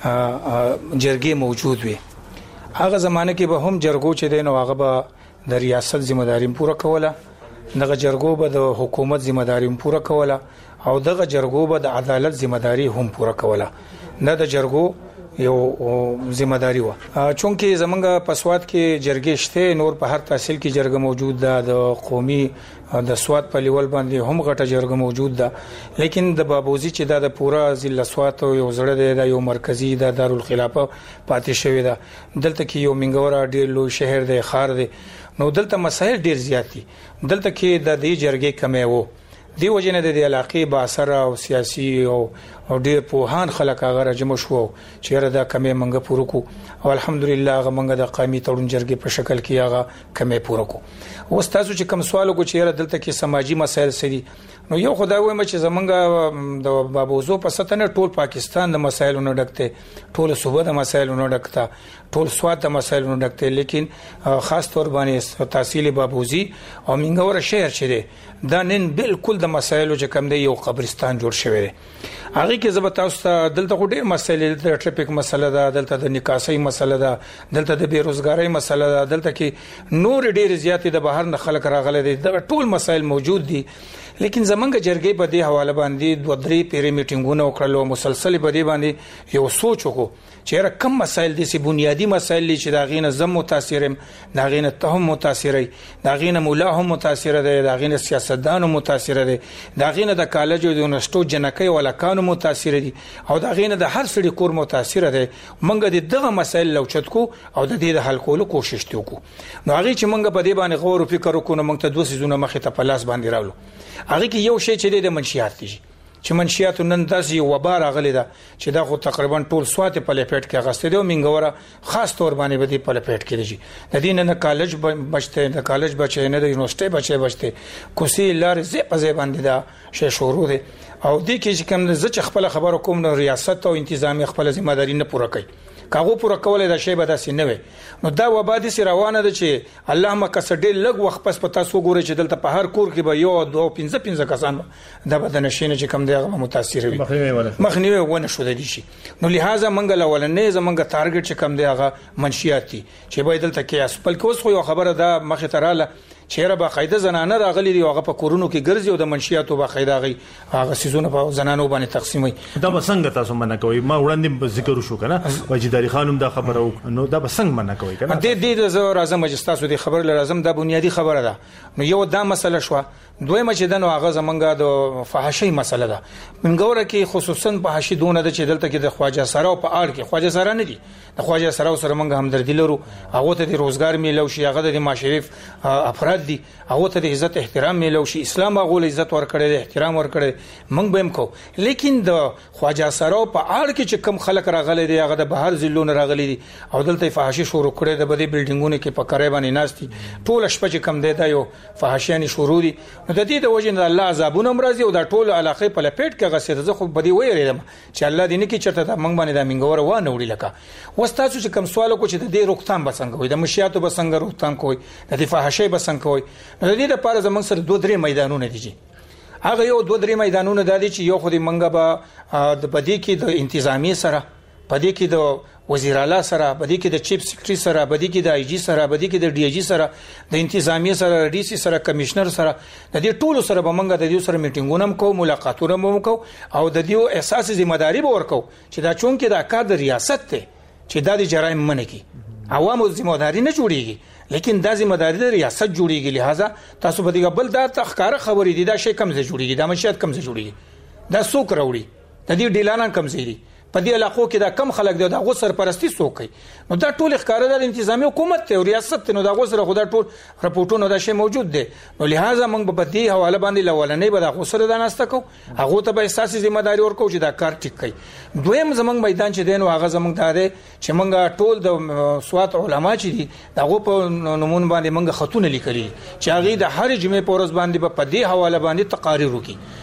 جرګې موجود وي هغه زمانه کې به هم جرګو چې دی نو هغه به د ریاست ذمہداري پوره کوله دغه جرګو به د حکومت ذمہداري پوره کوله او دغه جرګو به د عدالت ذمہداري هم پوره کوله نه د جرګو یو ذمہداري و چونکه زمونږ په سواد کې جرګې شته نور په هر تحصیل کې جرګه موجود ده د قومي د سواد په لیول باندې هم غټه جرګه موجود ده لیکن د بابوزي چې د پورا ضلع سواد یو زړه دی د یو مرکزی د دارالخلافه پاتې شوی ده دلته کې یو منګورا ډیر لوی شهر دی خار دی نو دلته مسایل ډیر زیات دي دلته کې د دې جرګې کمې وو دی وجنه د علاقې با اثر او سیاسي او ډیر پوهان خلک هغه جمع شو چې را د کمې منګه پوره کو او الحمدلله هغه منګه د قومي تړون جرګې په شکل کې هغه کمې پوره کو او تاسو چې کوم سوال کو چې را دلته کې سماجی مسایل سړي نو یو خدای وایم چې زمونږ د بابوزو په ستنه ټول پاکستان د مسایلونو ډکته ټول صوبه د مسایلونو ډکته ټول سواد د مسایلونو ډکته لیکن خاص تور باندې تحصیل بابوزي او منګور شهر چې دی دا نن بالکل د مسایلو چې کوم دی یو قبرستان جوړ شوی دی هغه کې زه به تاسو ته دلته ډېر مسایل د ټریفیک مسله ده دلته د نکاسۍ مسله ده دلته د بیروزګاری مسله ده دلته کې نور ډېر زیاتې د بهر نه خلک راغلي دي د ټول مسایل موجود دي لیکن زمونږ جرګې په دې حواله باندې دوه درې پیری میټینګونه وکړل مسلسل په دې باندې یو سوچ وکړو چې را کم مسایل دي چې بنیادی مسایل دي چې دا غینه زم متاثرم دا غینه ته هم متاثرای دا غینه مولا هم متاثر ده دا غینه سیاستدانو متاثر ده دا غینه د کالج او د یونیورسيټو جنکۍ ولکانو متاثر دي او دا غینه د هر سړي کور متاثر ده منګه د دغه مسایل لوچت کو او د دې د حل کولو کوشش وکړو نو هغه چې منګه په دې باندې غور او فکر وکړو منګه ته دوه سيزونه مخې ته پلاس باندې راولو هغه کې یو شی چې د منشيات دي چې منشيات نن داسې وبار غلي ده چې دا خو تقریبا ټول سوات په لپیټ کې غسته دی منګوره خاص تور باندې به په لپیټ کې دي د دې نه کالج بچته د کالج بچي نه د یونیورسيټي بچي بچته کوسي لار زی په زی باندې دا شی شروع دي او دې کې چې کوم ز خپل خبر کوم نو ریاست او انتظامی خپل ذمہ داری نه پوره کوي کاغو پوره کولای دا شی به داسې نه وي نو دا وبا دي سي روانه ده چې الله مکه سډې لګ وخت پس پتا سو ګوره چې دلته په هر کور کې به یو دو پنځه پنځه کسان د بدن شینه چې کم دی هغه متاثر وي مخنیوي ونه شو د دي شي نو لہذا منګل ولنې زمونږ ټارګټ چې کم دی هغه منشيات دي چې به دلته کې اسپل کوس خو یو خبره ده مخه تراله چیرې با قاعده زنانه راغلي دی هغه په کورونو کې ګرځي او د منشياتو با قاعده غي هغه سيزونه په زنانو باندې تقسیمي دا به څنګه تاسو مننه کوي ما وړاندې ذکر شو کنه وجداري خانم دا خبره نو دا به څنګه مننه کوي کنه د دې د زو راځم چې تاسو د خبر لازم دا بنیادی خبره ده نو یو دا مسله شو دویمه چې دنو هغه زمونږه د فحاشۍ مسله ده منګوره کې خصوصا فحاشي دونه د چې دلته کې د خواجه سره په اړه کې خواجه سره نه دي د خواجه سره سره منګه همدردی لرو هغه ته د روزګار میلو شي هغه د معاشرف افراد دي هغه ته د عزت احترام میلو شي اسلام هغه عزت ورکړي احترام ورکړي منګ بهم کو لیکن د خواجه سره په اړه کې چې کم خلک راغلي دي هغه د بهر ضلعونو راغلي دي او دلته فحاشي شروع کړي د بدی بلډینګونو کې په کړای باندې ناشتي ټول شپه چې کم دی دا یو فحاشیانی شروع دي نو د دې د وجه نه الله عذابونه مرضی او دا ټول علاقه په لپیټ کې غسیده زه خو بدی ویریدم چې الله دې نه کې چرته د منګ باندې د منګور و نه وړي لکه وستاسو چې کوم سوال کو چې د دې روکتام بسنګ وي د مشیاتو بسنګ روکتام کوي د فحاشۍ بسنګ کوي نو د دې لپاره زمونږ سره دوه درې میدانونه دي هغه یو دوه درې میدانونه د دې چې یو خو د منګه به د بدی کې د انتظامی سره بدی کې د وزیر اعلی سره بدی کې د چیف سیکریټری سره بدی کې د آی جی سره بدی کې د ډی ای جی سره د انتظامی سره ډی سی سره کمشنر سره د دې ټولو سره به منګه د دې سره میټینګونه هم کوو ملاقاتونه هم کوو او د دې اساسي ذمہ داری به ورکو چې دا چون کې د کار د ریاست ته چې د جرایم منه کی عوامو ذمہ داری نه جوړیږي لیکن د ذمہ داری د ریاست جوړیږي لہذا تاسو به د بل د تخکار خبرې دي دا شی کم ځای جوړیږي د منشیات کم ځای جوړیږي دا څوک راوړي د دې ډیلانان کم ځای دي په دې علاقو کې دا کم خلک دی دا غوسر پرستی څوک نو دا ټول ښکارا د انتظامی حکومت ته او ریاست ته نو دا غوسر خو دا ټول رپورټونو دا شی موجود دي نو لہذا موږ په دې حواله باندې لولنې به دا غوسر دا نسته کو هغه ته به اساسي ذمہ داری ورکو چې دا کار ټیک کړي دویم زمنګ میدان چې دین او هغه زمنګ دا دی چې موږ ټول د سوات علما چې دي داغه په نمون باندې موږ خطونه لیکلي چې هغه د هر جمعې په ورځ باندې په دې حواله باندې تقاریر وکړي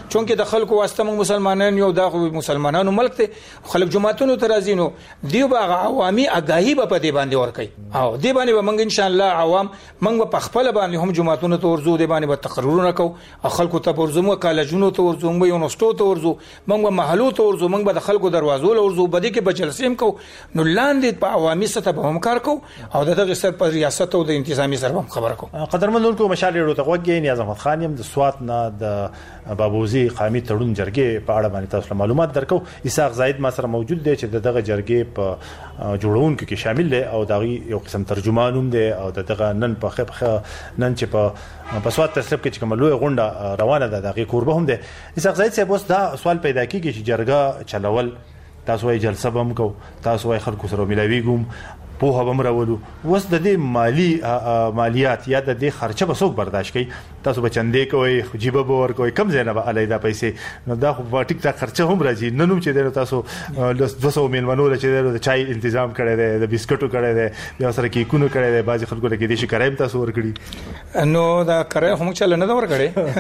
چونکه د خلکو واسطه موږ مسلمانان یو دا مسلمانانو ملک ته خلک جماعتونو ته راځي نو دیو باغ عوامي اگاهي به په دې باندې ورکړي او دې باندې به موږ ان شاء الله عوام موږ په خپل باندې هم جماعتونو ته ورزو دې باندې به تقریرونه کوو خلکو ته ورزو مو کالجونو ته ورزو مو یونیورسيټو ته ورزو موږ محلو ته ورزو موږ به د خلکو دروازو له ورزو بده کې به جلسې کو نو لاندې په عوامي سطح به هم کار کو او دغه سر په ریاست او د انتظامی سره هم خبره کو قدرمنونکو مشال ورو ته وګی نیاز احمد خان يم د سوات نه د بابوزي قومي تړون جرګې په اړه باندې تاسو معلومات درکو اسحاق زاید ما سره موجود دی چې دغه جرګې په جوړونکو کې شامل دی او دغه یو قسم ترجمان هم دی او دغه نن په خپخه نن چې په په سوات تسلب کې چې کوم لوی غونډه روانه ده دغه قربه هم دی اسحاق زاید صاحب اوس دا سوال پیدا کیږي چې جرګه چلول تاسو یې جلسه بم کو تاسو یې خلکو سره ملاویګم په هغه بمرولو وس د دې مالی مالیات یا د دې خرچه به څوک برداشت کوي تاسو به چندې کوي جيبه به ور کوي کم زینه به الیدا پیسې نو دا خو ټیک ټاک خرچه هم راځي ننوم چې د تاسو دوه سوه میلمنو چې د چای تنظیم کړی دی د بسکټو کړی دی بیا سره کیکونو کړی دی بعضی خلکو لکه دې شي کرایم تاسو ور کړی نو دا کرای هم چل نه دا ور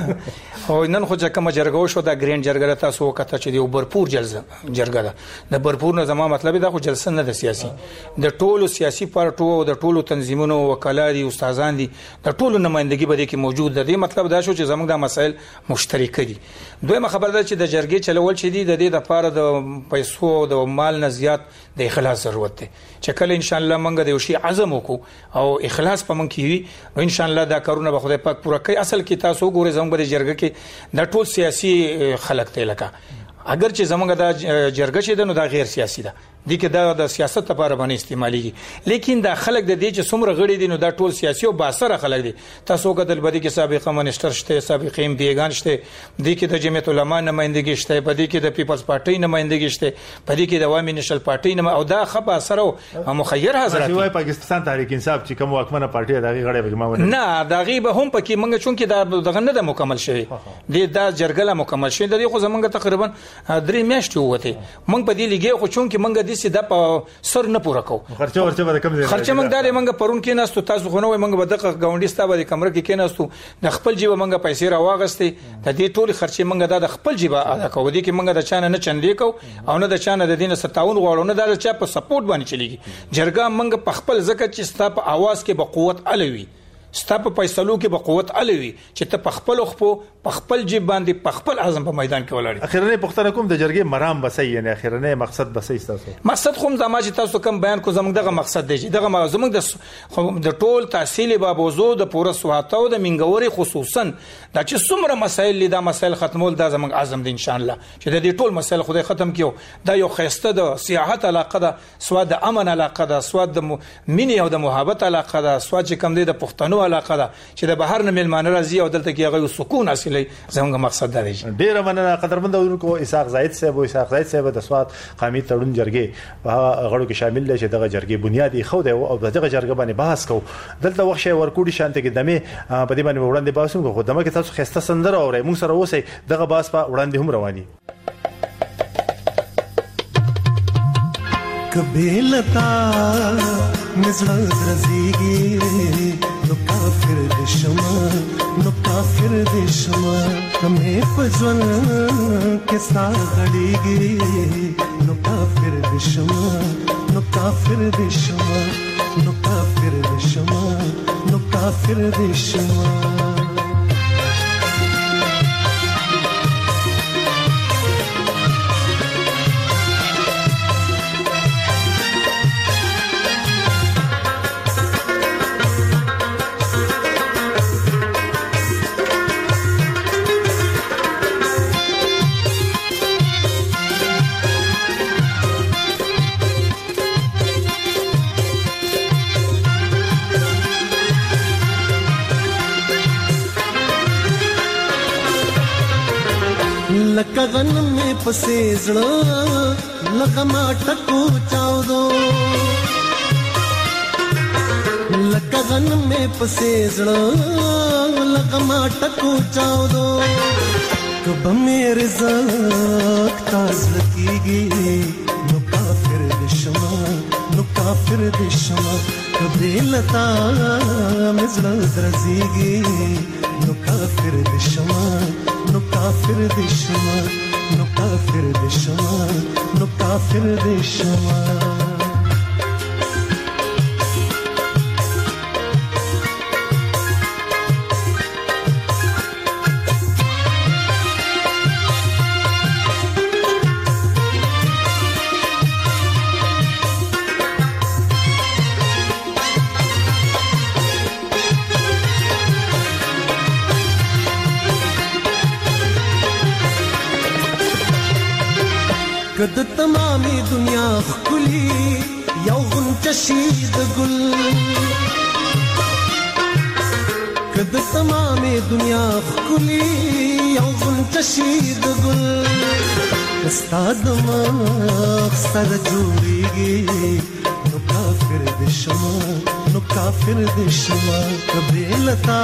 کړی او نن خو چې کوم جرګه شو دا ګرین جرګه تاسو وکړه چې دی برپور جلسه جرګه ده د برپور نه زموږ مطلب دا خو جلسه نه د سیاسي د ټولو سیاسي پارټو او د ټولو تنظیمونو وکالات دي استادان دي د ټولو نمائندګي به کې موجود ده دی مطلب دا شو چې زموږ د مسایل مشترک دي دویمه خبر ده چې د جرګې چلول شي دي د دې لپاره د پیسو او د مال نه زیات د اخلاص ضرورت ده چې کله ان شاء الله موږ د یو شی عزم وکړو او اخلاص په موږ کې وي نو ان شاء الله دا کارونه به خدای پاک پوره کوي اصل کې تاسو ګورئ زموږ د جرګې کې د ټول سیاسي خلک ته لکه اگر چې زمونږ د جرګه شه د نو دا غیر سیاسي ده دي کې دا د سیاست لپاره باندې استعماليږي لیکن دا خلک د دې چې څومره غړي دي نو دا ټول سیاسي او باثره خلک دي تاسو کدل بدی کې سابقه منسٹر شته سابقه ام بیگان شته دي کې د جمعیت العلماء نمائندګي شته بدی کې د پیپلز پارټي نمائندګي شته بدی کې د عوامي نشل پارټي نم او دا خپ اثر او مخیر حضرت دی پاکستان تحریک انصاف چې کوم واکمنه پارټي دغه غړي به ما نه دا غیبه هم پکې منګه چون کې دا دغه نه د مکمل شوی دی دا جرګه مکمل شوی دی خو زمونږ تقریبا درې میاشتې وته مونږ په دې لګي خو چون کې منګه د سي د سر نه پوره کو خرچه ورچه به کم زیاده خرچه موږ دالې موږ پرون کې ناستو تاسو خو نو موږ به دغه گاونډي ستابه د کمره کې کې ناستو د خپل جیب موږ پیسې را واغستې د دې ټول خرچه موږ د خپل جیب ادا کوو دي کې موږ د چانه نه چندې کو او نه د چانه د دین ستاون غواړو نه د چا په سپورټ باندې چلیږي جرګه موږ په خپل زکه چې ستا په आवाज کې به قوت الوي ستا په فیصلو کې به قوت الوي چې ته په خپل خپل په خپل جیب باندې په خپل اعظم په میدان کې ولاړ اخیرنه پښتنه کوم د جرګې مرام بسې یعنی اخیرنه مقصد بسې تاسو مقصد خو زما چې تاسو کوم بیان کو زموږ دغه مقصد دی چې دغه زموږ د د ټول تحصیل بابوزو د پوره سواتو د منګوري خصوصا دا چې څومره مسایل لیدا مسایل ختمول دا زموږ اعظم دی ان شاء الله چې د دې ټول مسایل خدای ختم کیو دا یو خسته د سیاحت علاقه ده سواد د امن علاقه ده سواد د مینې او د محبت علاقه ده سواد چې کم دی د پښتنو علاقه ده چې د بهر نه ملمانه راځي او دلته کې هغه سکون حاصلې زموږ مقصد دا دی ډیر مننه قدرمن ورونکو اسحاق زاید صاحب او اسحاق زاید صاحب د سوات قومي تړون جرګې په غړو کې شامل دي چې دغه جرګې بنیادی خو دی او دغه جرګې باندې بحث کو دلته وخت شي ورکوډي شانته کې دمه په دې باندې وړاندې باسم کو دمه کې تاسو خسته سندره اورئ موږ سره اوسئ دغه باس په وړاندې هم رواني کبه لتا نزل درزيږي نو کافر دشمن نو کافر دشمن همې پځون کې ساغړيږي نو کافر دشمن نو کافر دشمن نو کافر دشمن نو کافر دشمن لکه غنم می پسې زړه لکه ما ټکو چاودو لکه غنم می پسې زړه لکه ما ټکو چاودو کب مې رزق تاز لکیږي نو کافر دشمن نو کافر دشمن کبه لتا مزړه درزيږي نو کافر دشمن نو کافر دشمن نو کافر دشمن نو کافر دشمن کد تمامي دنیا خلی یو غنچ شید گل کد تمامي دنیا خلی یو غنچ شید گل استاد مخ سر جوړیږي نو کافر دشمن نو کافر دشمن کبه لتا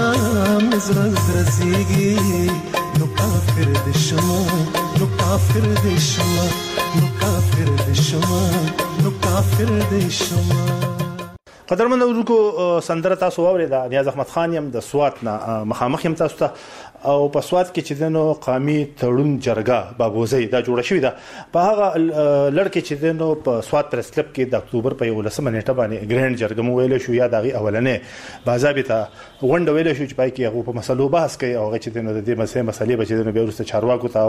مزرز رزيږي نو کافر دشمن نو کافر دشمن نو کافر دشمن نو کافر دشمن قدرمن اورونکو سندره تاسو واورېده نیاز احمد خان يم د سوات نه مخامخ يم تاسو ته او په سوات کې چې دنو قامي تړون جرګه بابوزي دا جوړه شوې ده په هغه لړکې چې دنو په سوات پریس کلب کې د اکتوبر په یولسمه نیټه باندې ګرینډ جرګه مو ویل شو یا دغه اولنې باضابطه غونډه ویل شو چې پای کې هغه په مسلو بحث کوي او هغه چې دنو د دې مسلې مسلې به چې دنو به ورسته چارواکو ته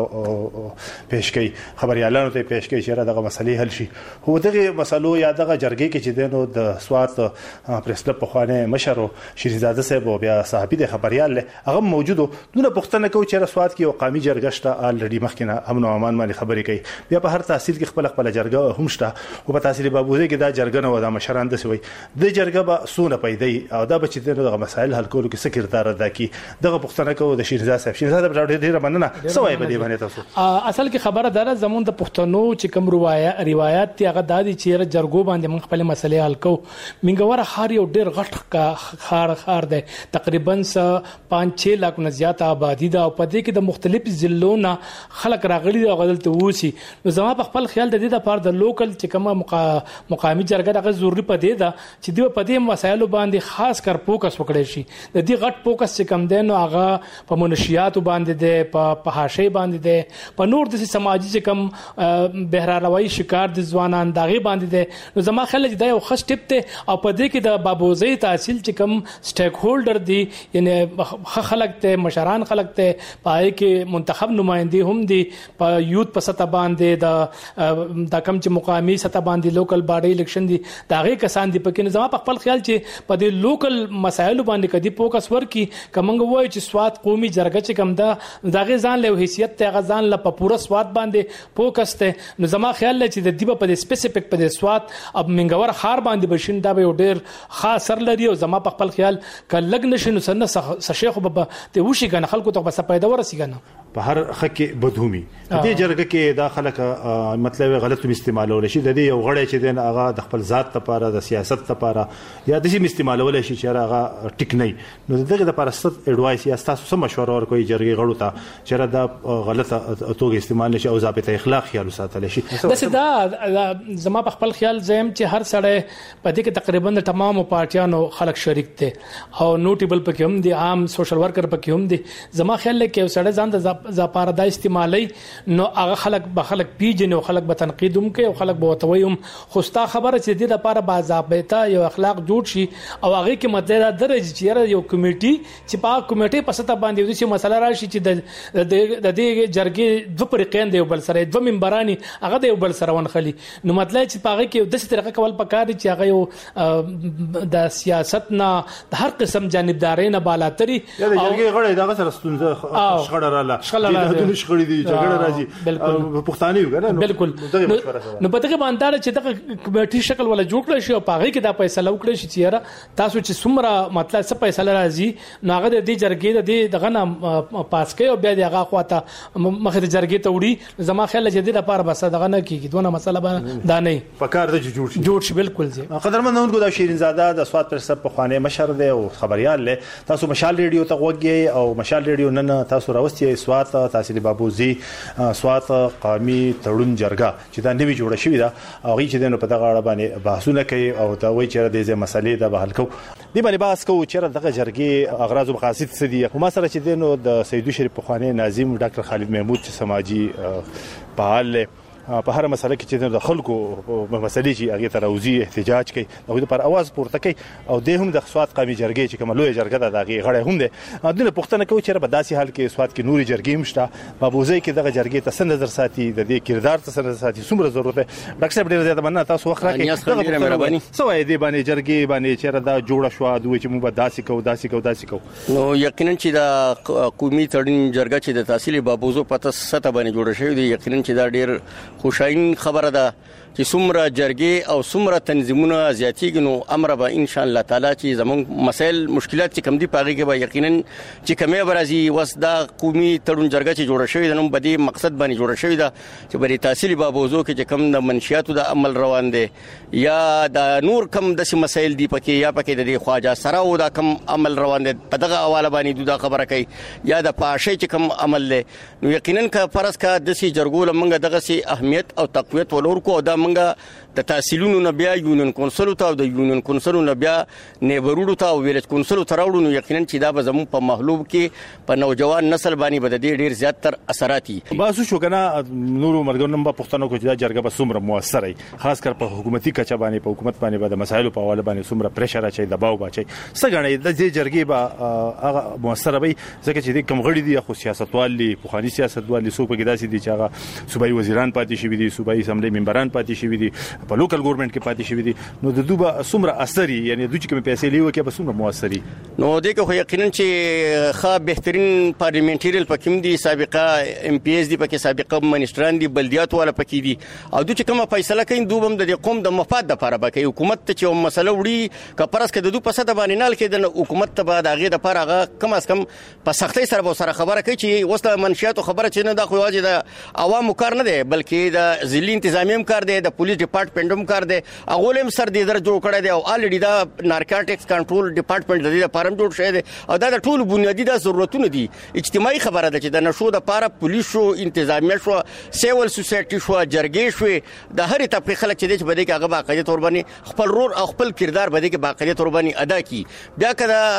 پیش کوي خبريالانو ته پیش کوي چې دغه مسلې حل شي هو دغه مسلو یا دغه جرګې کې چې دنو د سوات پریس کلب په خوانه مشرو شریزاده صاحب او بیا صاحبې د خبريال هغه موجودو نو پښتنه کو چې رسوات کې او قامي جرګه شته الریډي مخکنه امن او امان باندې خبرې کوي بیا په هر تحصیل کې خپل خپل جرګه هم شته او په تحصیل بابوزي کې دا جرګه نه ودا مشران د سوي د جرګه به سونه پیدا او دا به چې دغه مسایل حل کولو کې سکرټار ادا کی دغه پښتنه کو د شیرزاد صاحب شیرزاد ډېر مننه سوای به دې باندې تاسو اصل کې خبره ده زمون د پښتنو چې کوم روایت روایت تی هغه دادي چې جرګو باندې موږ خپل مسلې حل کو منګور خار یو ډېر غټ خار خار ده تقریبا پانچ چھ لاک نه زیات آبادی دا او په دې کې د مختلف ضلعونو خلک راغلي او غلط ووسی نو زما په خپل خیال د دې د پاره د لوکل چې کومه مقامي جرګه دغه ضروري پدې ده چې دوی په دې مسایلو باندې خاص کر فوکس وکړي شي د دې غټ فوکس چې کم دین او هغه په منشيات باندې ده په پهاشه باندې ده په نور د سماجی چې کم بهراروي شکار د ځوانان دغه باندې ده نو زما خیال چې دا یو خاص ټپ ته او په دې کې د بابوزي تحصیل چې کم سټیک هولډر دي یعنی خلک ته مشران خلک ته پای کې منتخب نمائندې هم دي په یوت په سطح باندې د د کم چې مقامي سطح باندې لوکل باډي الیکشن دي داغه کسان دي پکې نظام په خپل خیال چې په دې لوکل مسایلو باندې کدي فوکس ورکي کومنګ وای چې سواد قومي جرګه چې کم دا داغه ځان له حیثیت ته غزان له په پوره سواد باندې فوکس ته نو زما خیال چې د دې په سپیسیفیک په سواد اب منګور خار باندې بشین دا به ډېر خاص سر لري او زما په خپل خیال کلګ نشنو سن شیخ بابا ته وشي کنه خلکو ته بس پیدا ورسیږي په هر خکه بدومي دې جرګه کې دا خلک مطلب غلط استعمالول شي د دې یو غړی چې دین هغه د خپل ذات لپاره د سیاست لپاره یا د شي استعمالول شي چې هغه ټیک نه نو دغه د لپاره ست اډوایس یا تاسو سم مشوره ورکوي جرګې غړو ته چې دا غلط توګه استعمال نشي او ضابطه اخلاق خیال ساتل شي دا زما په خپل خیال زم چې هر سړی په دې کې تقریبا د تمامو پارټیانو خلک شریک دي او نوټیبل پکې هم دي عام سوشل ورکر پکې هم دي زما خیال کې یو سړی ځان د زپاره د استعمالي نو هغه خلک به خلک پیجن او خلک به تنقید هم کوي او خلک به وتوي هم خوستا خبره چې د لپاره باضابطه یو اخلاق جوړ شي او هغه کې مدد درجه چې یو کمیټي چې په کمیټي په سطح باندې د څه مسله راشي چې د د دې جرګې دوه پرېقین دی بل سره دوه منبرانی هغه د بل سره ونخلي نو مطلب چې په هغه کې د څه طریقه کول پکار چې هغه یو د سیاست نه د هر قسم جانبداري نه بالاتري او جرګې غړي دا سره ستونزه شخړه رااله د شخړې دي جګړه راځي پښتانه یو کنه بالکل نو په دغه باندې چې دغه کمیټي شکل ولا جوړ کړی شي او په هغه کې دا فیصله وکړي شي چې تاسو چې څومره مطلب څه فیصله راځي نو هغه د دې جرګې د دغه نه پاس کوي او بیا دغه خواته مخه د جرګې ته وړي زما خیال چې د لپاره بس دغه نه کیږي دونه مسله دا نه پکار د جوړ شي جوړ شي بالکل زی قدرمنونکو د محمد شیرین زاده د سواد پرسب په خوانې مشر دی او خبريال له تاسو مشال ریډیو ته وګورئ او مشال ریډیو نن تاسو راوستي سواد تحصیل بابوزي سواد قومي تړون جرګه چې دا نوی جوړه شوې ده او هغه چې دنه په دغه اړه باندې بحثونه کوي او دا وایي چې د دې مسلې د بحال کو دی باندې بحث کوو چې دغه جرګې اغراض او مقاصد څه دي. ما سره چې دنه د سیدو شریف په خوانې ناظم ډاکټر خالد محمود چې سماجی فعال په هر مسله کې چې د خلکو مسلې چې هغه تر اوزي احتجاج کوي او د پر आवाज پورته کوي او د هم د سواد قومي جرګې چې کوم لوی جرګه ده دغه غړې هم ده د پښتنه کوي چې په داسې حال کې سواد کې نوري جرګې مشته بابوزي کې دغه جرګې ته نظر ساتي د دې کردار ته نظر ساتي څومره ضرورت ده. ډاکټر صاحب ډیر زیاته مننه تاسو وخت راکړئ دغه مهرباني سوای دی باندې جرګې باندې چې دا جوړه شو دوی چې موږ داسې کوو داسې کوو داسې کوو نو یقینا چې دا قومي تړون جرګه چې د تحصیل بابوزو پته سته باندې جوړه شوې دي یقینا چې دا ډیر خوشاین خبره ده چې څومره جرګې او څومره تنظیمونه زیاتېږي نو امر به ان شاء الله تعالی چې زموږ مسائل مشکلات چې کم دي پاږي کې به یقینا چې کمه برازي وس دا قومي تړون جرګه چې جوړه شوې ده نو په دې مقصد باندې جوړه شوې ده چې بری تحصیل بابوزو کې چې کم د منشیاتو د عمل روان دي یا د نور کم د مسائل دي پکې یا پکې د خواجه سره او دا کم عمل روان دي په دغه حواله باندې دا خبره کوي یا د پاشي چې کم عمل له نو یقینا کا فرض کا د سي جرګول منګه دغه سي اهمیت او تقویت ولور کو دا منګه د تحصیلونو نه بیا یونین کونسل ته او د یونین کونسل نه بیا نیبرودو ته او ویلج کونسل ته راوړو نو یقینا چې دا به زمو په محلوب کې په نوجوان نسل باندې بد دي ډیر زیات تر اثرات دي. باسو شو کنه نورو مرګونم په پښتنو کې دا جرګه به څومره موثر وي خاص کر په حکومتي کچه باندې په حکومت باندې به د مسایلو په حواله باندې څومره پریشر اچي دباو باچي څنګه د دې جرګې به هغه موثر وي ځکه چې د کم غړي دي خو سیاستوال دي په خاني سیاستوال دي سو په ګداسي دي چې هغه صوبایي وزیران پاتې شي دي صوبایي اسمبلی ممبران پاتې شي دي په لوکل ګورنمنت کې پاتې شوی دي نو د دوبه څومره اثري یعنی دوی چې کوم پیسې لیو کې به څومره موثري نو د کوه یقینا چې ښه بهترین پارلیمنټریل پکې دي سابقه ام پی ایس دي پکې سابقه منسټران دي بلدیات والا پکې دي او دوی چې کومه فیصله کوي دوبم د قوم د مفاد لپاره بکې حکومت ته چې مسله وړي کپرس کې د دوی په صد باندې نال کې د حکومت ته بعد هغه د لپاره هغه کم از کم په سختۍ سره به سره خبره کوي چې وسله منشیات خبره چې نه د خو واجب د عوامو کار نه دی بلکې د ځلی انتظامی هم کار دی د پولیس ډپارټمنټ هم کار دی اغول هم سر دې در جوړ کړی دی او الریډي دا نارکوټکس کنټرول ډپارټمنټ د دې لپاره جوړ شوی دی او دا د ټول بنیادی د ضرورتونو دي اجتماعي خبره ده چې د نشو د لپاره پولیس شو انتظامیه شو سیول سوسایټي شو جرګې شو د هر طبقه خلک چې د بده کې هغه باقاعده تور باندې خپل رول او خپل کردار بده کې باقاعده تور باندې ادا کی بیا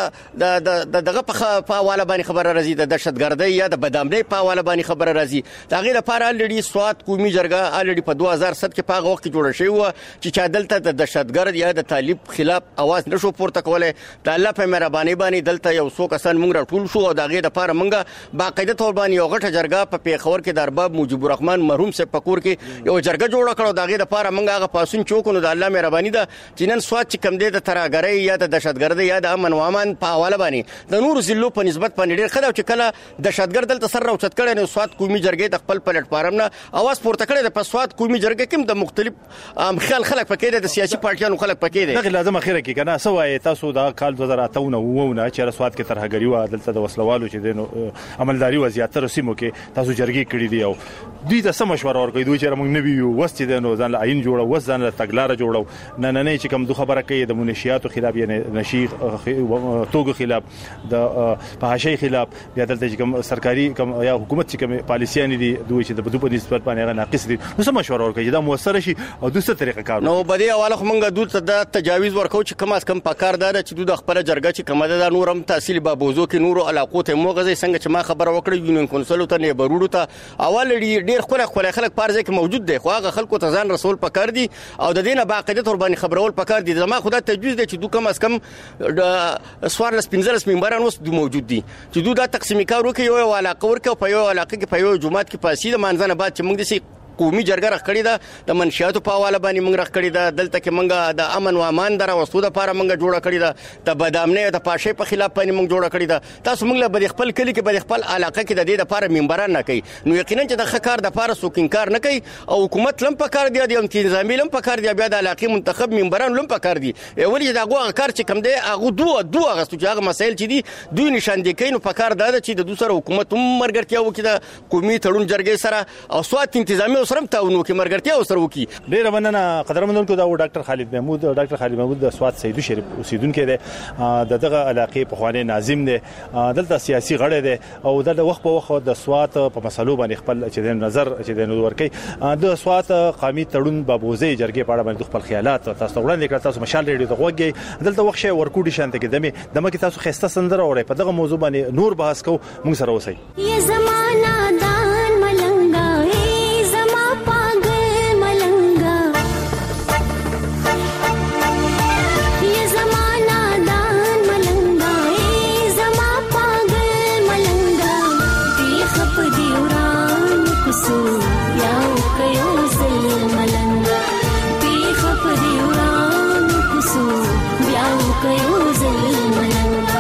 کړه د دغه په حواله باندې خبره راځي د دهشتګردۍ یا د بدامنۍ په حواله باندې خبره راځي دا غي لپاره الریډي سواد قومي جرګه الریډي په دوه هزار سات کې په وخت کې جوړه شوی و چې چا دلته د دهشتګرد یا د طالب خلاف आवाज نشو پورته کولای د الله په مهرباني باندې دلته یو څو کسان موږ راټول شو او دا غي د لپاره موږ باقاعده تور باندې یو غټه جرګه په پیښور کې د ارباب مجيب الرحمن مرحوم سے پکور کې یو جرګه جوړه کړو دا غي د لپاره موږ هغه پاسون چوکونو د الله مهرباني ده چې نن سواد چې کم دی د تراګرۍ یا د دهشتګرد یا د امن و امان په حواله باندې د نور زلو په نسبت باندې ډیر خدای چې کله دهشتګرد دلته سر راوچت کړي نو سواد قومي جرګې د خپل پلیټ فارم نه आवाज پورته کړي د سواد قومي جرګې کوم د مختلف خل خلک پکې د سیاسي پارټیانو خلک پکې دي دغه لازم اخیره کې کنه سوای تاسو دا کال دوه هزار اته نه وونه چې رسوات کې ترهګری و دلته د وسلوالو چې دینو عملداري وضعیت سیمو کې تاسو جرګې کړې دي او دوی ته سم مشوره ورکوي دوی چې موږ نبی یو وست دینو ځان له عین جوړو وست ځان له تګلار جوړو نه نه نه چې کوم دوه خبره کوي د منشیاتو خلاف یعنی نشي توګو خلاف د پاشي خلاف یا دلته چې کوم سرکاري کوم یا حکومت چې کوم پالیسيان دي دوی چې د بدو په نسبت باندې هغه ناقص دي نو سم مشوره ورکوي دا موثر شي او دوسه طریقه کار نو بده حواله موږ دوی ته د تجاویز ورکو چې کم از کم پکار ده چې دوی د خپل جرګه چې کومه ده نورم تحصیل بابوزو کې نورو علاقو ته موغزي څنګه چې ما خبر وکړ یونین کونسل ته نه برودو ته اول ډیر خپل خپل خلک پارځه کې موجود دي خو هغه خلکو ته ځان رسول پکار دي او د دینه باقاعده تور باندې خبرول پکار دي زما خدای تجویز دي چې دوی کم از کم سوار لسپینځلس ممبران اوس موجود دي چې دوی دا تقسیم کار وکړي یو علاقه ورکه په یو علاقه کې په یو جماعت کې پاسې د مانځنه بعد چې موږ د قومي جرګه راخړې ده د منشیاتو په حواله باندې موږ راخړې ده دلته کې موږ د امن و امان در وسو د لپاره موږ جوړه کړې ده د بدامنۍ د پاشي په خلاف باندې موږ جوړه کړې ده تاسو موږ له بد خپل کلی کې بد خپل علاقه کې د دې لپاره ممبران نه کوي نو یقینا چې د خکار د لپاره سوکین کار نه کوي او حکومت لم په کار دی د انتظامی لم په کار دی بیا د علاقې منتخب ممبران لم په کار دی ولې دا غو کار چې کم دی هغه دوه دوه غستو چې هغه مسایل چې دي دوی نشاندې کوي نو په کار دا چې د دوسر حکومت هم مرګرتیا وکړي د قومي تړون جرګې سره او سواد انتظامی سره تعاون وکړي مرګرتیا سره وکړي. ډیر مننه قدرمنونکو دا ډاکټر خالد محمود ډاکټر خالد محمود د سوات سیدو شریف اوسیدونکو دی د دغه علاقې په خواني ناظم دی دلته سیاسي غړی دی او د وخت په وخت د سوات په مسلو باندې خپل چې د نظر چې د نور ورکي د سوات قومي تړون بابوزي جرګې په اړه باندې خپل خیالات تاسو وړاندې کړ. تاسو مشال ریډیو ته غوږی دلته وخت شي ورکوډي شانته کې دمه دمه کې تاسو خسته سندره اورئ په دغه موضوع باندې نور بحث کو موږ سره اوسئ. یہ زمانہ دان ملنگا اے زما پاگل ملنگا یہ زمانہ دان ملنگا اے زما پاگل ملنگا دی خپ دی وران کسو یاو کيو زل ملنگا دی خپ دی وران کسو یاو کيو زل ملنگا.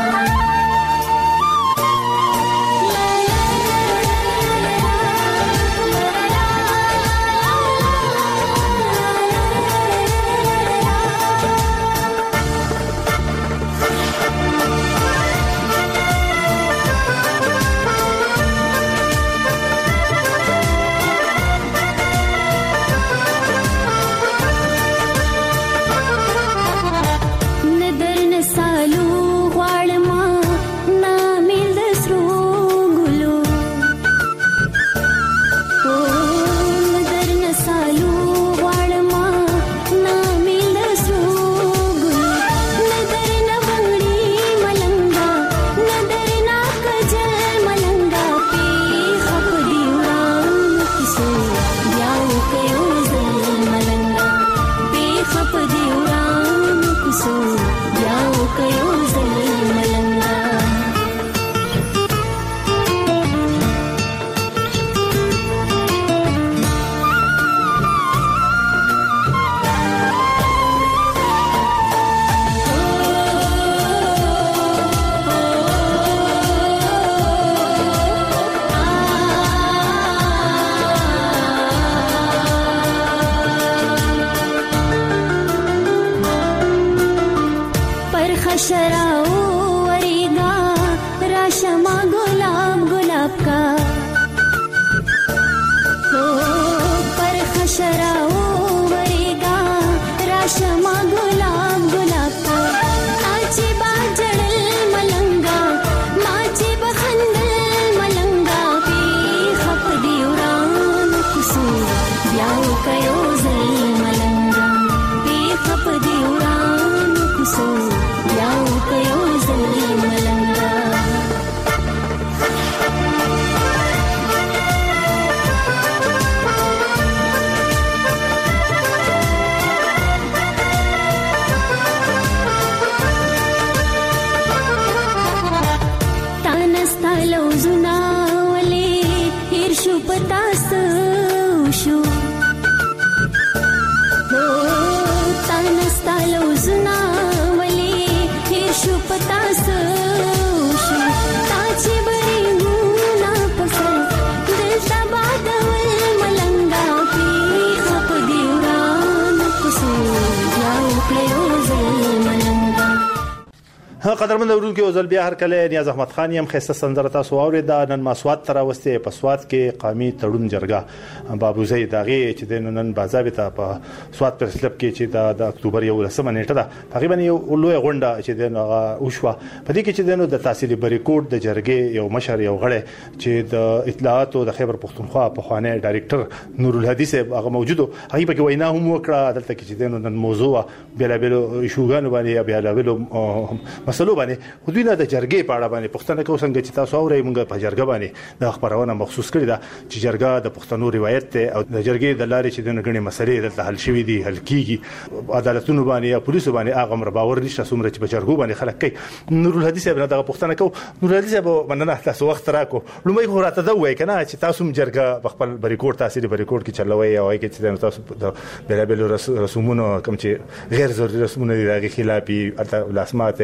قدرمن اورونکو او ځل بیا هر کله نیاز احمد خان یم خسته سندره تاسو اورید نن مسوات تر واستې په سوات کې قومي تړون جرګه بابوزي داغه چې د نن باضابطه په سوات پر سلب کې چې د اکتوبر یو لسمه نیټه ده تقریبا یو لوی غونډه چې د اوشوا په دې کې چې د تحصیل بریکوټ د جرګې یو مشر یو غړی چې د اطلاعات او د خیبر پختونخوا په خوانه ډایریکټر نور الهدی صاحب هغه موجوده هغه په کې وینا هم وکړه دلته کې چې د نن موضوع بلا بلا شوګان باندې بلا بلا مسلو باندې خو دوی نه د جرګې په اړه باندې پښتنه کو څنګه چې تاسو اورئ موږ په جرګه باندې د خبرونه مخصوص کړی دا چې جرګه د پښتنو روایت ته او د جرګې د لارې چې د نګړې مسلې دلته حل شوې دي حل کیږي عدالتونو باندې یا پولیسو باندې هغه مر باور نشته څومره چې په جرګو باندې خلک کوي. نور الهدی صاحب نه د پښتنه کو نور الهدی صاحب مننه تاسو وخت راکو لومړی خو راته دا وای کنه چې تاسو جرګه په خپل بریکوټ تاثیر بریکوټ کې چلوي او هغه چې تاسو د بلا بلا رسومونو کوم چې غیر ضروري رسومونه دي هغه خلافي لاسمات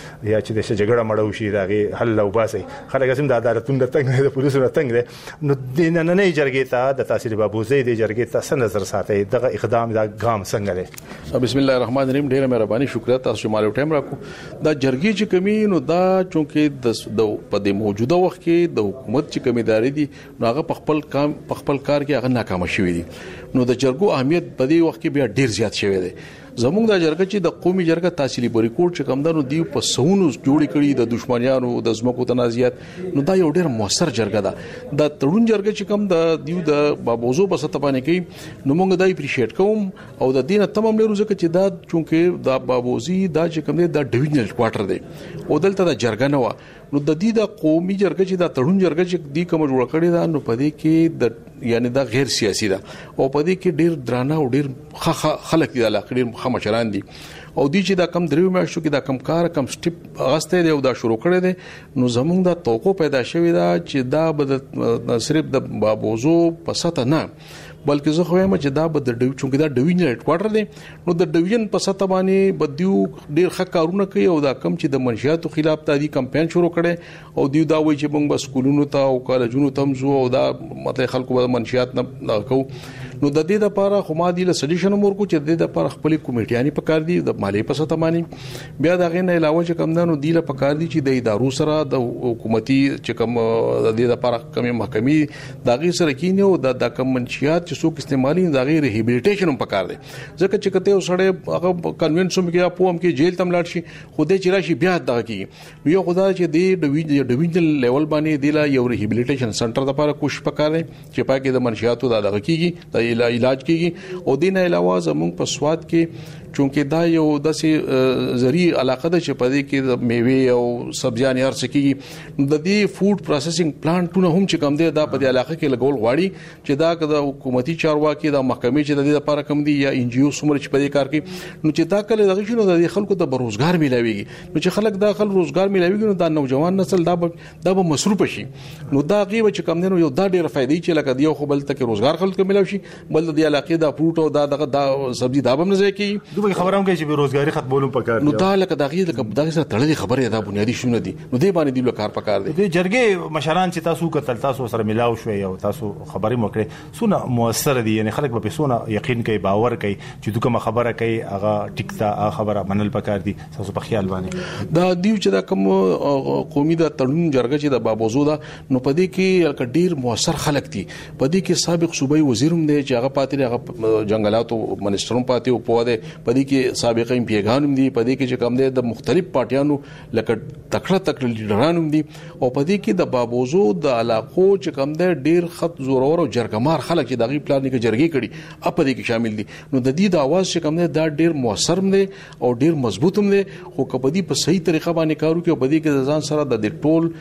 یا چې د جګړه مړو شي دغه حل لو باسي خلک هم د عدالتونو د تنګ د پولیسو د تنګ نو د نننې جرګې ته د تحصیل بابوزي د جرګې ته څه نظر ساتي دغه اقدام دا ګام څنګه دی؟ بسم الله الرحمن الرحیم. ډیره مهرباني، شکریہ تاسو چې مالو ټایم راکو. دا جرګې چې کمی نو دا چونکې د په د موجوده وخت کې د حکومت چې کمیداري دي نو هغه په خپل کام په خپل کار کې هغه ناکام شوی دي. نو د جرګو اهمیت په دې وخت کې بیا ډیر زیات شوی دی. زموږ د جرګه چې د قومي جرګه تحصیلي بریکوټ چې کمدانو دی په سونو جوړی کړي د دشمنیانو د زمکو تنازعات نو دا یو ډیر موثر جرګه ده. د تړون جرګه چې کم د دیو د بابوزو په سطح باندې کوي نو موږ دا اپریشیټ کوم او د دینه تمام لرو ځکه چې دا چونکې د بابوزي دا چې کم دی د ډیویژنل کوارټر دی او دلته د جرګه نه و نو د دې د قومي جرګه چې د تړون جرګه چې دی کوم جوړ کړي دا نو پدې کې د یعنی دا غیر سیاسي ده او پدې کې ډیر درانه او ډیر خلک دي علاقه ډیر خمچران دي او دی چې دا کم دریو میاشتو کې دا کم کار کم سټپ غسته دی او دا شروع کړی دی نو زمونږ د توقع پیدا شوی دا چې دا به صرف د بابوزو په سطح نه بلکې زه خو یم چې دا به د ډیو چونکې دا ډیویژن هډ کوارټر دی نو د ډیویژن په سطح باندې بدیو ډیر ښه کارونه کوي او دا کم چې د منشیاتو خلاف تادي کمپاین شروع کړي او دیو دا وایي چې موږ بس سکولونو ته او کالجونو ته مزو او دا مطلب خلکو به منشیات نه کو نو د دې لپاره خو ما دی له سجیشن ورکو چې د دې لپاره خپل کمیټیانی په کار دي د مالی په سطح باندې بیا دا غي نه علاوه چې کم دانو دی له په کار دي چې د ادارو سره د حکومتي چې کم د دې لپاره کمی محکمې دا غي سره کینه او د کم منشیات چې څوک استعمالي دا غي ریهابیلیټیشن هم په کار دي ځکه چې کته وسړې هغه کنونشن کې پوم کې جیل تم لاړ شي خو دې چې راشي بیا دا کیږي یو خدای چې د ډیویژنل لیول باندې دی لا یو ریهابیلیټیشن سنټر لپاره کوشش وکړي چې پاکي د منشیاتو دا دغه کیږي علاج کیږي او دین علاوه زموږ په سواد کې چونکه دا یو داسې زری علاقه ده چې پدې کې د میوه او سبزیان هر څه کیږي د دې فود پروسیسینګ پلانټونه هم چې کم دي دا په دې علاقه کې لګول غواړي چې دا د حکومتي چارواکي د محکمې چې د دې لپاره کم دي یا ان جی او سمره چې پدې کار کوي نو چې دا کله دغه شنو د خلکو د روزګار ملويږي نو چې خلک دا خل روزګار ملويږي نو دا نوجوان نسل دا دا به مصروف شي نو دا غیبه چې کم دي نو یو دا ډېر فائدې چې لکه دی خو بل تک روزګار خلکو ملوي شي بل د علاقې دا فروټ او دا دغه سبزی دا به نه ځای کی دوی خبرام کوي چې بیروزګاری ختمولم پکار نو دا لکه دغه لکه دغه سره تړلې خبره دا بنیادی شونه دي نو دې باندې دی کار پکار دي د جرګې مشران چې تاسو کتل تاسو سره ملاو شوي او تاسو خبرې مکړه سونه موثر دي یعنی خلک په سونه یقین کوي باور کوي چې دوی کوم خبره کوي هغه ټیکتا خبره منل پکار دي تاسو په خیال باندې دا دیو چې دا کوم قومي د تړون جرګه چې د بابوزو دا نو پدې کې ډیر موثر خلک دي پدې کې سابق صوبایي وزیروم دی چې هغه پاتې هغه جنگلاتو منسټرون پاتې او په دې پدې کې سابق ایم پی ګانوم دي پدې کې چې کوم دي د مختلف پارټیانو لکه تکړه تکړه لیډرانو دي او پدې کې د بابوزو د علاقو چې کوم دي ډیر خط زورور او جرګمار خلک چې دغه پلان کې جرګي کړي په دې کې شامل دي نو د دې د आवाज چې کوم دي دا ډیر موثر دي او ډیر مضبوط دي خو کپدي په صحیح طریقه باندې کارو کې پدې کې ځان سره د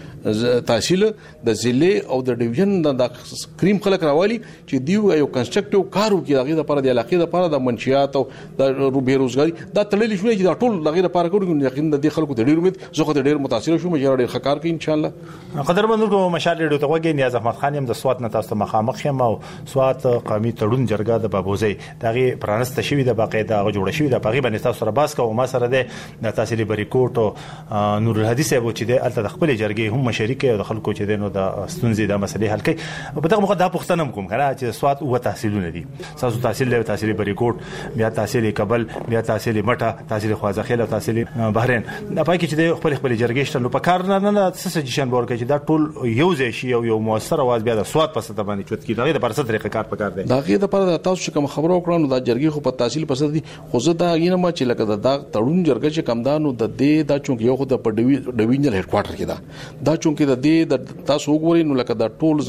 ټول تحصیل د ضلع او د ډیویژن د کریم خلک راوالي چې دیو یو کنسټرکټیو کارو کې دغه لپاره د علاقې لپاره د منشیات او د بیروزګاری دا تړلې شوې چې دا ټول دغه لپاره کوي یقین د خلکو ته ډیر امید زه خو ته ډیر متاثر شوم چې ډیر ښه کار کوي ان شاء الله قدرمنو مشال ډیرو ته وګورئ نیاز احمد خان هم د سوات نه تاسو مخامخ یم او سوات قومي تړون جرګه د بابوزي دغه پرانست شوی د باقاعده جوړ شوی د پاغي باندې تاسو سره باس کوم ما سره د تحصیل بریکوټ او نور الحدیث ابو چې د الته د خپل جرګې هم شریک او د خلکو چې دنو د ستونزې د مسلې حل کوي په دغه مخه د پښتنم کوم کنه چې سوات او تحصیلونه دي تاسو تحصیل له تحصیل بریکوټ بیا تحصیل کابل بیا تحصیل مټه تحصیل خوازخیل او تحصیل بحرین د پای کې چې د خپل خپل جرګې شته نو په کار نه نه سجیشن ورکړي چې دا ټول یو ځای شي او یو موثر आवाज بیا د سواد په ستته باندې چوت کې دغه د پرسه طریقې کار پکار دی دغه د پر تاسو کوم خبرو کړو نو دا جرګې خو په تحصیل پسد دي خو زه دا غینه ما چې لکه دا تړون جرګه چې کمدانو د دې دا چونک یو خو د ډیویژنل هډ کوارټر کې دا دا چونک د دې د تاسو وګورئ نو لکه دا ټول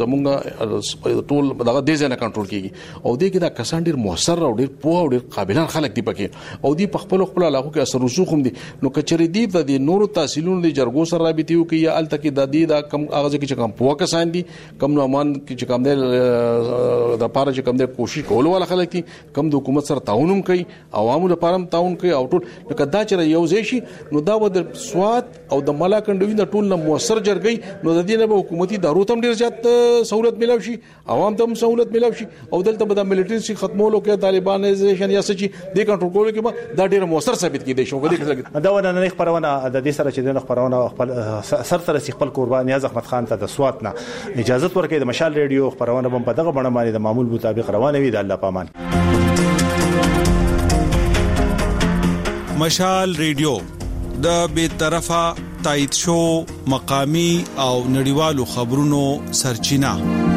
زمونږ ټول دغه د ځای نه کنټرول کیږي او دې کې دا کسان ډیر موثر او ډیر پوه او ډیر قابلان خلک دي پکې او دې په خپل خپل علاقو کې اثر رسوخ هم دي نو کچري دي د نورو تحصیلونو د جرګو سره رابطه یو کې یا ال تک د دې دا کم اغاز کې چې کم پوه کسان دي کم نو امان کې چې کم د د پاره چې کم د کوشش کول ولا خلک دي کم د حکومت سره تعاون هم کوي عوامو لپاره هم تعاون کوي او ټول لکه دا چې یو ځای شي نو دا د سواد او د ملاکنډوی د ټول نه موثر جرګي نو د دې نه حکومتي دارو تم ډیر زیات سہولت ملو شي عوام ته هم سہولت ملو شي او دلته به د ملټری سي ختمولو کې طالبانایزیشن یا سچي د کنټرول کولو کې به دا ډیر موثر ثابت کیدی شو غوډي دا ونه نه خبرونه د دې سره چې د خبرونه خپل سر تر سي خپل قربان نیاز احمد خان ته د سوات نه اجازه ورکړي د مشال ریډیو خبرونه هم په دغه بڼه باندې د معمول مطابق روانه وي د الله پامان. مشال ریډیو د بے طرفه تایید شو مقامی او نړیوالو خبرونو سرچینه.